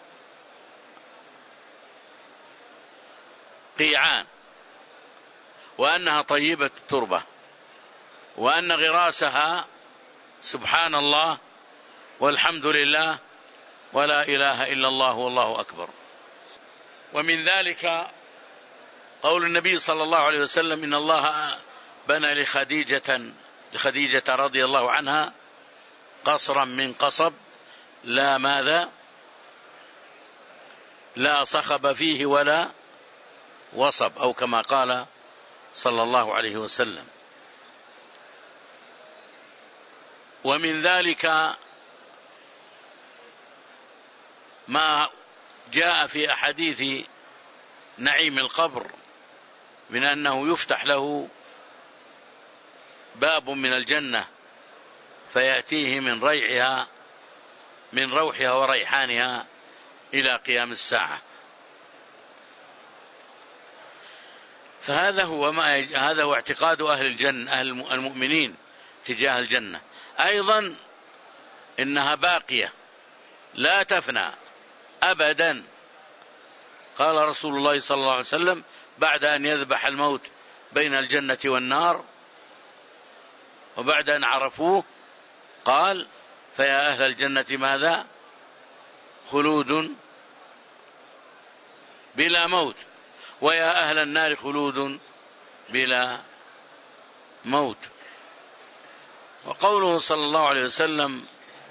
قيعان، وأنها طيبة التربة، وأن غراسها سبحان الله والحمد لله ولا إله إلا الله والله أكبر. ومن ذلك قول النبي صلى الله عليه وسلم إن الله بنى لخديجة رضي الله عنها قصرا من قصب لا ماذا لا صخب فيه ولا وصب، أو كما قال صلى الله عليه وسلم. ومن ذلك ما جاء في أحاديث نعيم القبر من أنه يفتح له باب من الجنة فيأتيه من روحها وريحانها إلى قيام الساعة. فهذا هو اعتقاد أهل الجنة، أهل المؤمنين تجاه الجنة. أيضا إنها باقية لا تفنى أبدا. قال رسول الله صلى الله عليه وسلم بعد أن يذبح الموت بين الجنة والنار وبعد أن عرفوه قال فيا أهل الجنة ماذا خلود بلا موت، ويا أهل النار خلود بلا موت. وقوله صلى الله عليه وسلم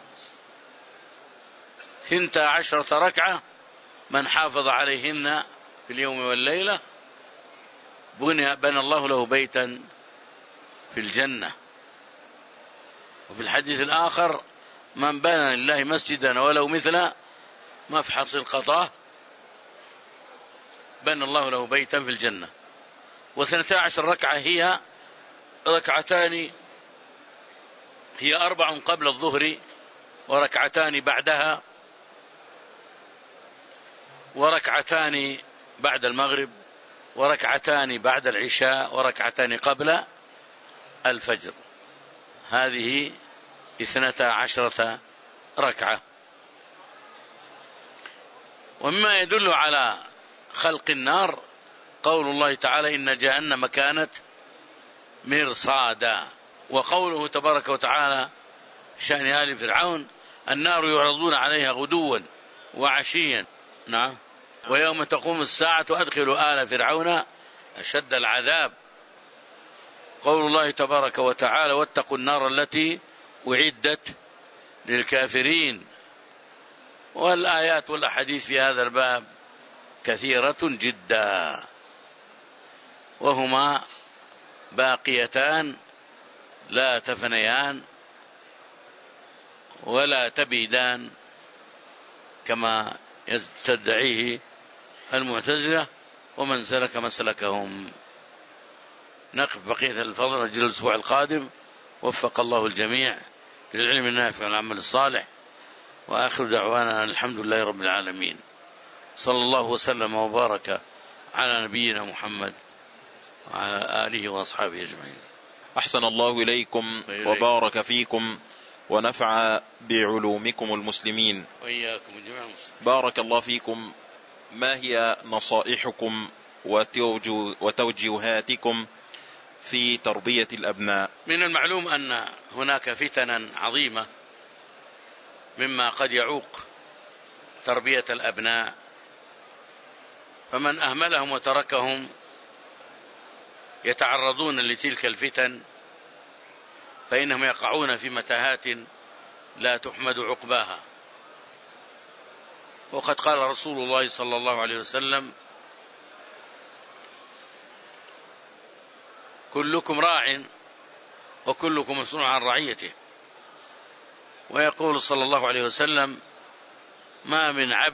12 ركعة من حافظ عليهن في اليوم والليلة بنى الله له بيتا في الجنة. وفي الحديث الآخر من بنى لله مسجدا ولو مثل مفحص القطاه بنى الله له بيتا في الجنة. 12 ركعة هي ركعتان، هي 4 قبل الظهر وركعتان بعدها وركعتان بعد المغرب وركعتان بعد العشاء وركعتان قبل الفجر. هذه 12 ركعة. ومما يدل على خلق النار قول الله تعالى إن جهنم كانت مرصادا، وقوله تبارك وتعالى شأن آل فرعون النار يعرضون عليها غدوا وعشيا. نعم. ويوم تقوم الساعة أدخلوا آل فرعون أشد العذاب. قول الله تبارك وتعالى واتقوا النار التي أعدت للكافرين. والآيات والأحاديث في هذا الباب كثيرة جدا، وهما باقيتان لا تفنيان ولا تبيدان كما تدعيه المعتزلة ومن سلك مسلكهم. نقف بقية الفضل أجل الأسبوع القادم. وفق الله الجميع للعلم النافع والعمل الصالح، وآخر دعوانا الحمد لله رب العالمين. صلى الله وسلم وبارك على نبينا محمد وعلى آله وأصحابه أجمعين. أحسن الله إليكم وبارك فيكم ونفع بعلومكم المسلمين وإياكم جميعا المسلمين. بارك الله فيكم. ما هي نصائحكم وتوجيهاتكم في تربية الأبناء؟ من المعلوم أن هناك فتنا عظيمة مما قد يعوق تربية الأبناء، فمن أهملهم وتركهم يتعرضون لتلك الفتن فإنهم يقعون في متاهات لا تحمد عقباها. وقد قال رسول الله صلى الله عليه وسلم: كلكم راع وكلكم مسؤول عن رعيته. ويقول صلى الله عليه وسلم: ما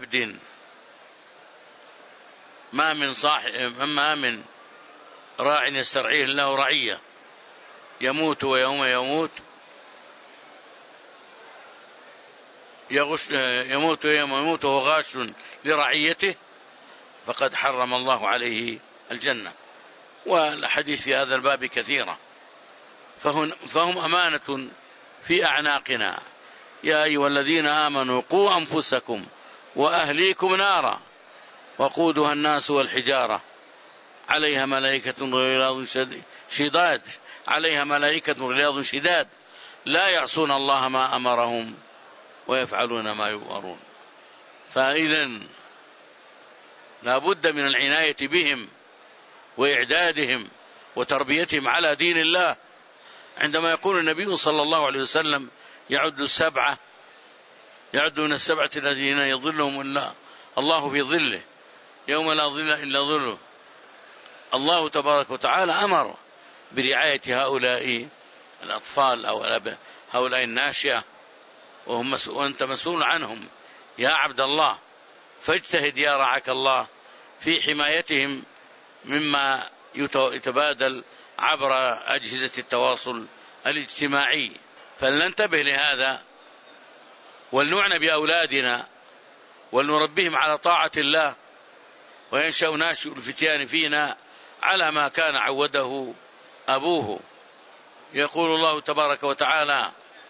من راع يسترعيه الله رعية يموت ويوم يموت وهو غاش لرعيته فقد حرم الله عليه الجنة. والحديث في هذا الباب كثيرة. فهم أمانة في أعناقنا. يا أيها الذين آمنوا قوا أنفسكم وأهليكم نارا وقودها الناس والحجارة عليها ملائكة غلاظ شداد لا يعصون الله ما أمرهم ويفعلون ما يؤمرون. فإذن لا بد من العناية بهم وإعدادهم وتربيتهم على دين الله. عندما يقول النبي صلى الله عليه وسلم: يعدون السبعة الذين يظلهم الله في ظله يوم لا ظل إلا ظله. الله تبارك وتعالى أمر برعاية هؤلاء الأطفال أو هؤلاء الناشئة وأنت مسؤول عنهم يا عبد الله. فاجتهد يا رعاك الله في حمايتهم مما يتبادل عبر أجهزة التواصل الاجتماعي. فلننتبه لهذا ولنعنى بأولادنا ولنربهم على طاعة الله وينشأ ناشئ الفتيان فينا على ما كان عوده أبوه. يقول الله تبارك وتعالى: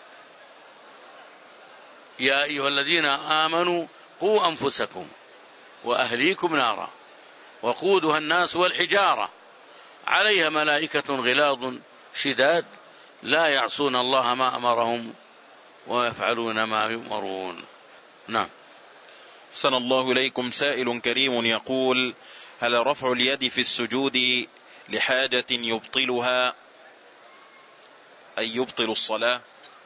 يا أيها الذين آمنوا قوا أنفسكم وأهليكم نارا وقودها الناس والحجارة عليها ملائكة غلاظ شداد لا يعصون الله ما أمرهم ويفعلون ما يؤمرون. نعم. أحسن الله إليكم. سائل كريم يقول: هل رفع اليد في السجود لحاجة يبطلها أي يبطل الصلاة؟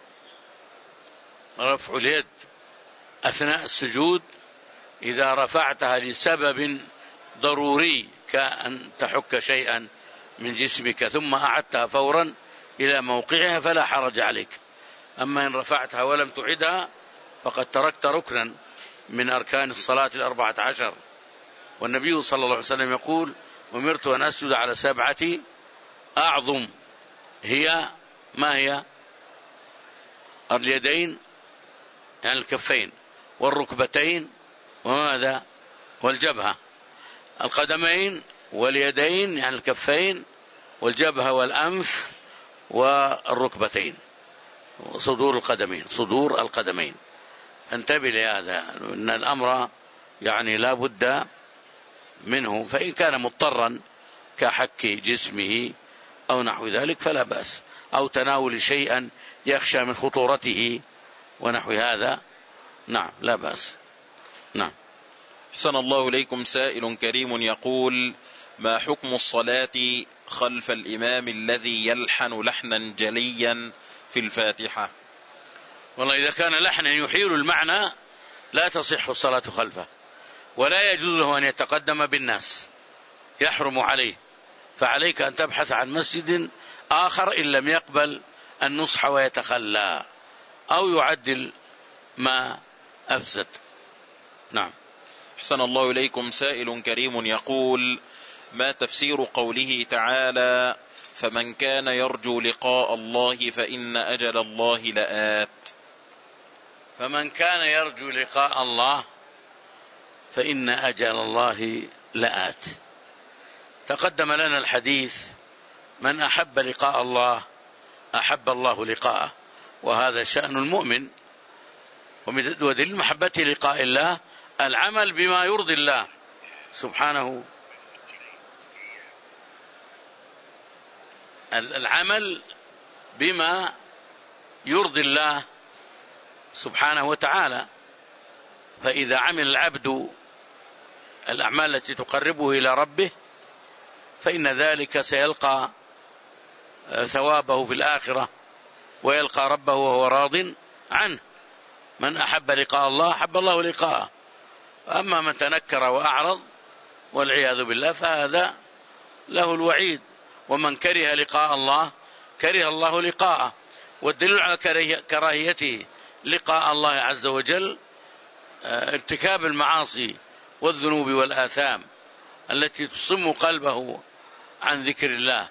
رفع اليد أثناء السجود إذا رفعتها لسبب ضروري كأن تحك شيئا من جسمك ثم أعدتها فورا إلى موقعها فلا حرج عليك. أما إن رفعتها ولم تعدها فقد تركت ركنا من أركان الصلاة 14. والنبي صلى الله عليه وسلم يقول: أمرت أن أسجد على 7 أعظم. ما هي؟ اليدين يعني الكفين والركبتين وماذا؟ والجبهة. القدمين واليدين يعني الكفين والجبهة والأنف والركبتين صدور القدمين. انتبه لهذا إن الأمر يعني لا بد منه. فإن كان مضطرا كحك جسمه أو نحو ذلك فلا بأس، أو تناول شيئا يخشى من خطورته ونحو هذا، نعم لا بأس. نعم. أحسن الله إليكم. سائل كريم يقول: ما حكم الصلاة خلف الإمام الذي يلحن لحنا جليا في الفاتحة؟ والله إذا كان لحنا يحيل المعنى لا تصح الصلاة خلفه، ولا يجوز له أن يتقدم بالناس، يحرم عليه. فعليك أن تبحث عن مسجد آخر إن لم يقبل النصح ويتخلى أو يعدل ما أفسد. نعم. أحسن الله إليكم. سائل كريم يقول: ما تفسير قوله تعالى: فمن كان يرجو لقاء الله فإن أجل الله لآت؟ فمن كان يرجو لقاء الله فإن أجل الله لآت. تقدم لنا الحديث: من أحب لقاء الله أحب الله لقاءه، وهذا شأن المؤمن. ودليل محبته لقاء الله العمل بما يرضي الله سبحانه، العمل بما يرضي الله سبحانه وتعالى. فإذا عمل العبد الأعمال التي تقربه إلى ربه فإن ذلك سيلقى ثوابه في الآخرة ويلقى ربه وهو راض عنه. من أحب لقاء الله أحب الله لقاءه. أما من تنكر وأعرض والعياذ بالله فهذا له الوعيد. ومن كره لقاء الله كره الله لقاءه. والدليل على كراهيته لقاء الله عز وجل ارتكاب المعاصي والذنوب والآثام التي تصم قلبه عن ذكر الله،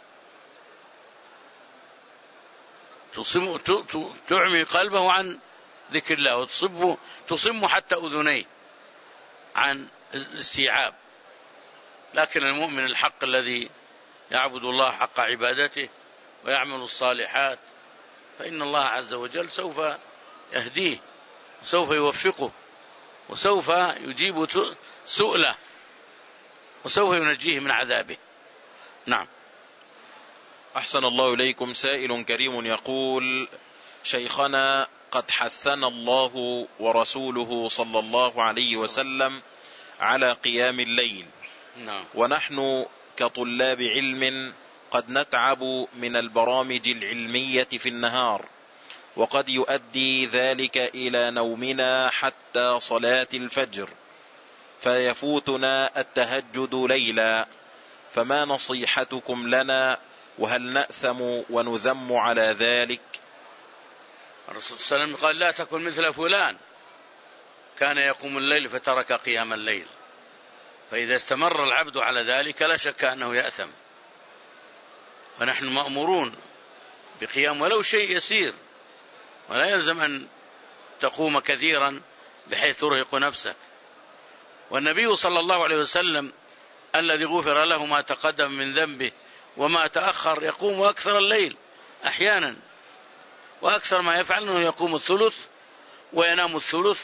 تعمي قلبه عن ذكر الله، وتصم حتى أذنيه عن الاستيعاب. لكن المؤمن الحق الذي يعبد الله حق عبادته ويعمل الصالحات فإن الله عز وجل سوف يهديه وسوف يوفقه وسوف يجيب سؤله وسوف ينجيه من عذابه. نعم. أحسن الله إليكم. سائل كريم يقول: شيخنا، قد حثنا الله ورسوله صلى الله عليه وسلم على قيام الليل. نعم. ونحن كطلاب علم قد نتعب من البرامج العلمية في النهار، وقد يؤدي ذلك إلى نومنا حتى صلاة الفجر، فيفوتنا التهجد ليلا، فما نصيحتكم لنا؟ وهل نأثم ونذم على ذلك؟ الرسول صلى الله عليه وسلم قال: لا تكن مثل فلان كان يقوم الليل فترك قيام الليل. فإذا استمر العبد على ذلك لا شك أنه يأثم. فنحن مأمورون بقيام ولو شيء يسير، ولا يلزم أن تقوم كثيرا بحيث ترهق نفسك. والنبي صلى الله عليه وسلم الذي غفر له ما تقدم من ذنبه وما تأخر يقوم أكثر الليل أحيانا، وأكثر ما يفعل أنه يقوم الثلث وينام الثلث،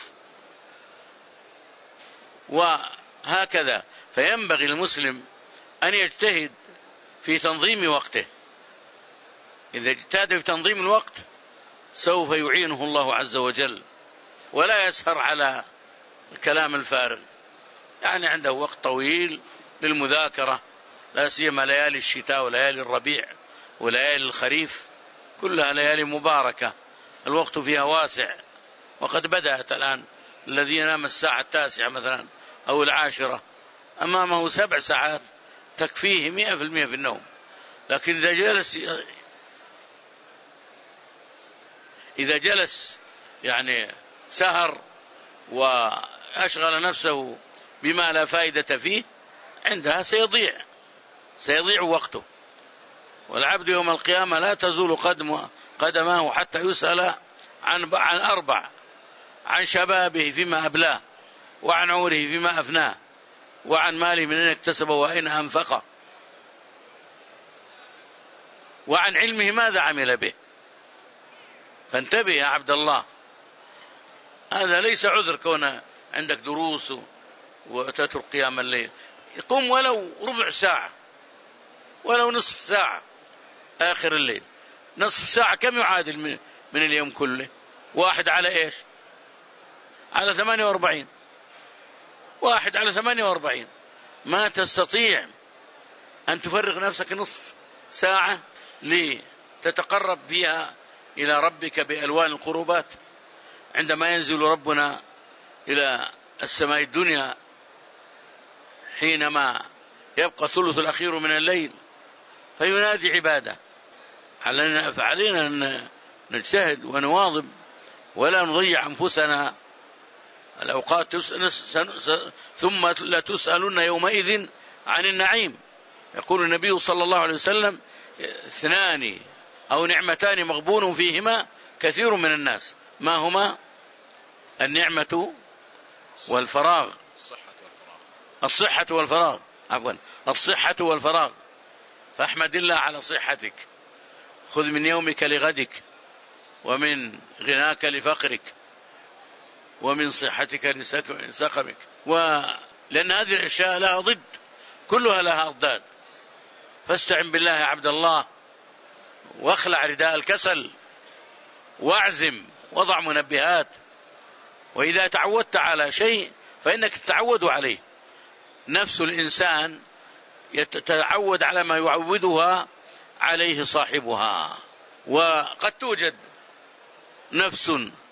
وهكذا. فينبغي المسلم أن يجتهد في تنظيم وقته. إذا اجتهد في تنظيم الوقت سوف يعينه الله عز وجل، ولا يسهر على الكلام الفارغ. يعني عنده وقت طويل للمذاكرة، لا سيما ليالي الشتاء وليالي الربيع وليالي الخريف، كلها ليالي مباركة الوقت فيها واسع. وقد بدأت الآن الذي ينام الساعة 9 مثلا أو 10 أمامه 7 ساعات تكفيه 100% في النوم. لكن إذا جلس يعني سهر وأشغل نفسه بما لا فائدة فيه، عندها سيضيع وقته. والعبد يوم القيامة لا تزول قدمه حتى يسأل عن 4: عن شبابه فيما أبلاه، وعن عمره فيما أفناه، وعن ماله من أين اكتسبه وأين أنفقه، وعن علمه ماذا عمل به. فانتبه يا عبد الله، هذا ليس عذر كون عندك دروس وتترك قيام الليل. يقوم ولو ربع ساعة، ولو نصف ساعة آخر الليل. نصف ساعة كم يعادل من اليوم كله؟ 1 على إيش؟ على 48. 1 على 48. ما تستطيع أن تفرغ نفسك نصف ساعة لتتقرب فيها إلى ربك بألوان القربات. عندما ينزل ربنا إلى السماء الدنيا حينما يبقى الثلث الأخير من الليل فينادي عباده، فعلينا أن نجتهد ونواظب ولا نضيع أنفسنا. الأوقات ثم لا تسألون يومئذ عن النعيم. يقول النبي صلى الله عليه وسلم: 2 أو نعمتان مغبون فيهما كثير من الناس. ما هما؟ النعمة والفراغ. الصحة والفراغ، عفوا، الصحة والفراغ. فاحمد الله على صحتك، خذ من يومك لغدك، ومن غناك لفقرك، ومن صحتك لسقمك. لأن هذه الأشياء لها ضد، كلها لها أضداد. فاستعن بالله يا عبد الله، واخلع رداء الكسل، واعزم، وضع منبهات. وإذا تعودت على شيء فإنك تتعود عليه. نفس الإنسان يتعود على ما يعودها عليه صاحبها. وقد توجد نفس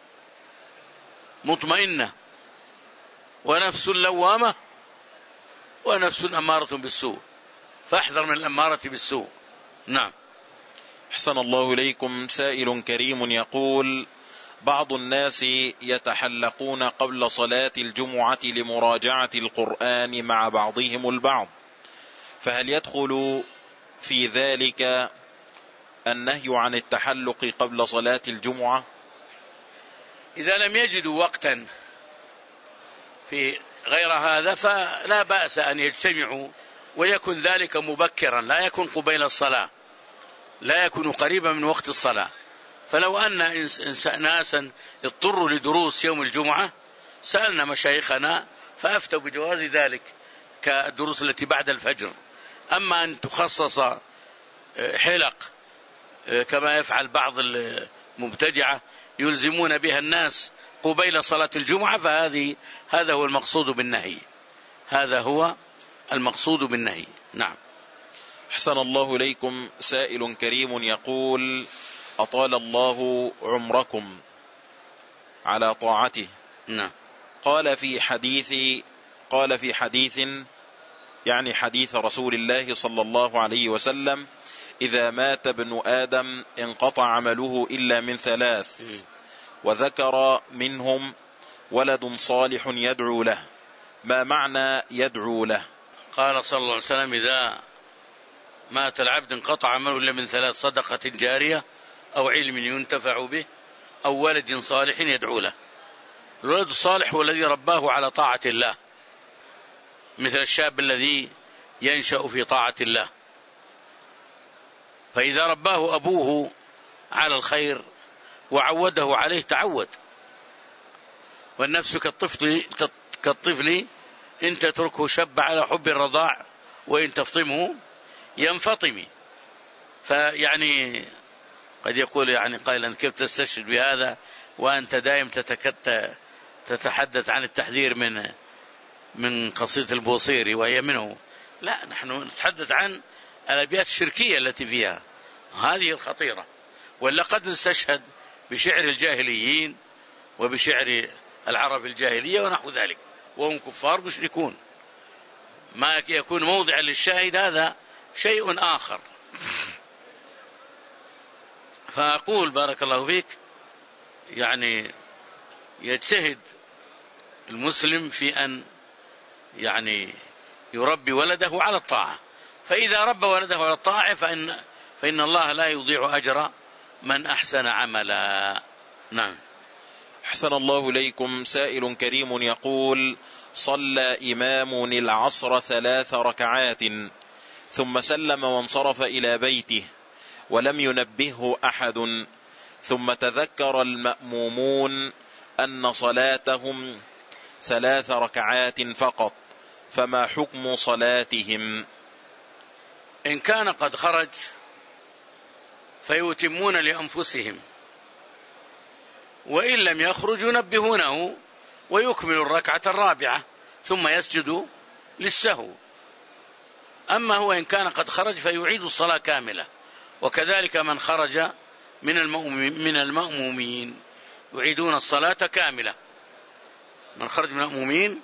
مطمئنة ونفس لوامة ونفس أمارة بالسوء، فاحذر من الأمارة بالسوء. نعم. أحسن الله إليكم. سائل كريم يقول: بعض الناس يتحلقون قبل صلاة الجمعة لمراجعة القرآن مع بعضهم البعض، فهل يدخل في ذلك النهي عن التحلق قبل صلاة الجمعة؟ إذا لم يجدوا وقتا في غير هذا فلا بأس أن يجتمعوا، ويكن ذلك مبكرا، لا يكن قبيل الصلاة، لا يكون قريبا من وقت الصلاة. فلو أن ناسا اضطروا لدروس يوم الجمعة سألنا مشايخنا فأفتوا بجواز ذلك كالدروس التي بعد الفجر. أما أن تخصص حلق كما يفعل بعض المبتدعة يلزمون بها الناس قبيل صلاة الجمعة، هذا هو المقصود بالنهي، هذا هو المقصود بالنهي. نعم. أحسن الله إليكم. سائل كريم يقول: أطال الله عمركم على طاعته. نعم. قال في حديث يعني حديث رسول الله صلى الله عليه وسلم: إذا مات ابن آدم انقطع عمله إلا من ثلاث، وذكر منهم ولد صالح يدعو له. ما معنى يدعو له؟ قال صلى الله عليه وسلم: إذا مات العبد انقطع عمله إلا من ثلاث: صدقة جارية أو علم ينتفع به أو ولد صالح يدعو له. الولد الصالح هو الذي رباه على طاعة الله، مثل الشاب الذي ينشأ في طاعة الله، فإذا رباه أبوه على الخير وعوده عليه تعود. والنفس كالطفل إن تتركه شب على حب الرضاع وإن تفطمه ينفطم. فيعني قد يقول يعني قائلا: كيف تستشهد بهذا وأنت دائم تتحدث عن التحذير من قصيدة البوصيري وهي منه؟ لا، نحن نتحدث عن الأبيات الشركية التي فيها، هذه الخطيرة. ولا قد نستشهد بشعر الجاهليين وبشعر العرب الجاهلية ونحو ذلك وهم كفار مشركون. ما يكون موضعا للشاهد هذا شيء آخر. فأقول بارك الله فيك، يعني يجتهد المسلم في أن يعني يربي ولده على الطاعة، فإذا ربى ولده على الطاعة فإن الله لا يضيع أجر من أحسن عملا. نعم. أحسن الله إليكم. سائل كريم يقول: صلى إمام العصر 3 ركعات ثم سلم وانصرف إلى بيته ولم ينبهه أحد، ثم تذكر المأمومون أن صلاتهم 3 ركعات فقط، فما حكم صلاتهم؟ إن كان قد خرج فيتمون لأنفسهم، وإن لم يخرج ينبهونه ويكمل الركعة الرابعة ثم يسجد للسهو. أما هو إن كان قد خرج فيعيد الصلاة كاملة، وكذلك من خرج من المأمومين يعيدون الصلاة كاملة. من خرج من المأمومين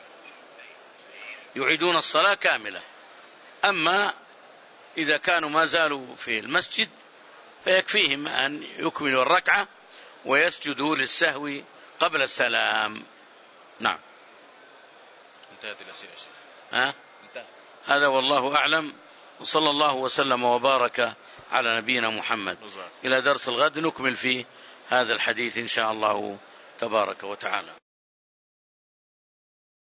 يعيدون الصلاة كاملة. أما إذا كانوا ما زالوا في المسجد فيكفيهم أن يكملوا الركعة ويسجدوا للسهو قبل السلام. نعم. انتهت الأسئلة. انتهت. هذا والله أعلم، وصلى الله وسلم وبارك على نبينا محمد. إلى درس الغد نكمل فيه هذا الحديث إن شاء الله تبارك وتعالى.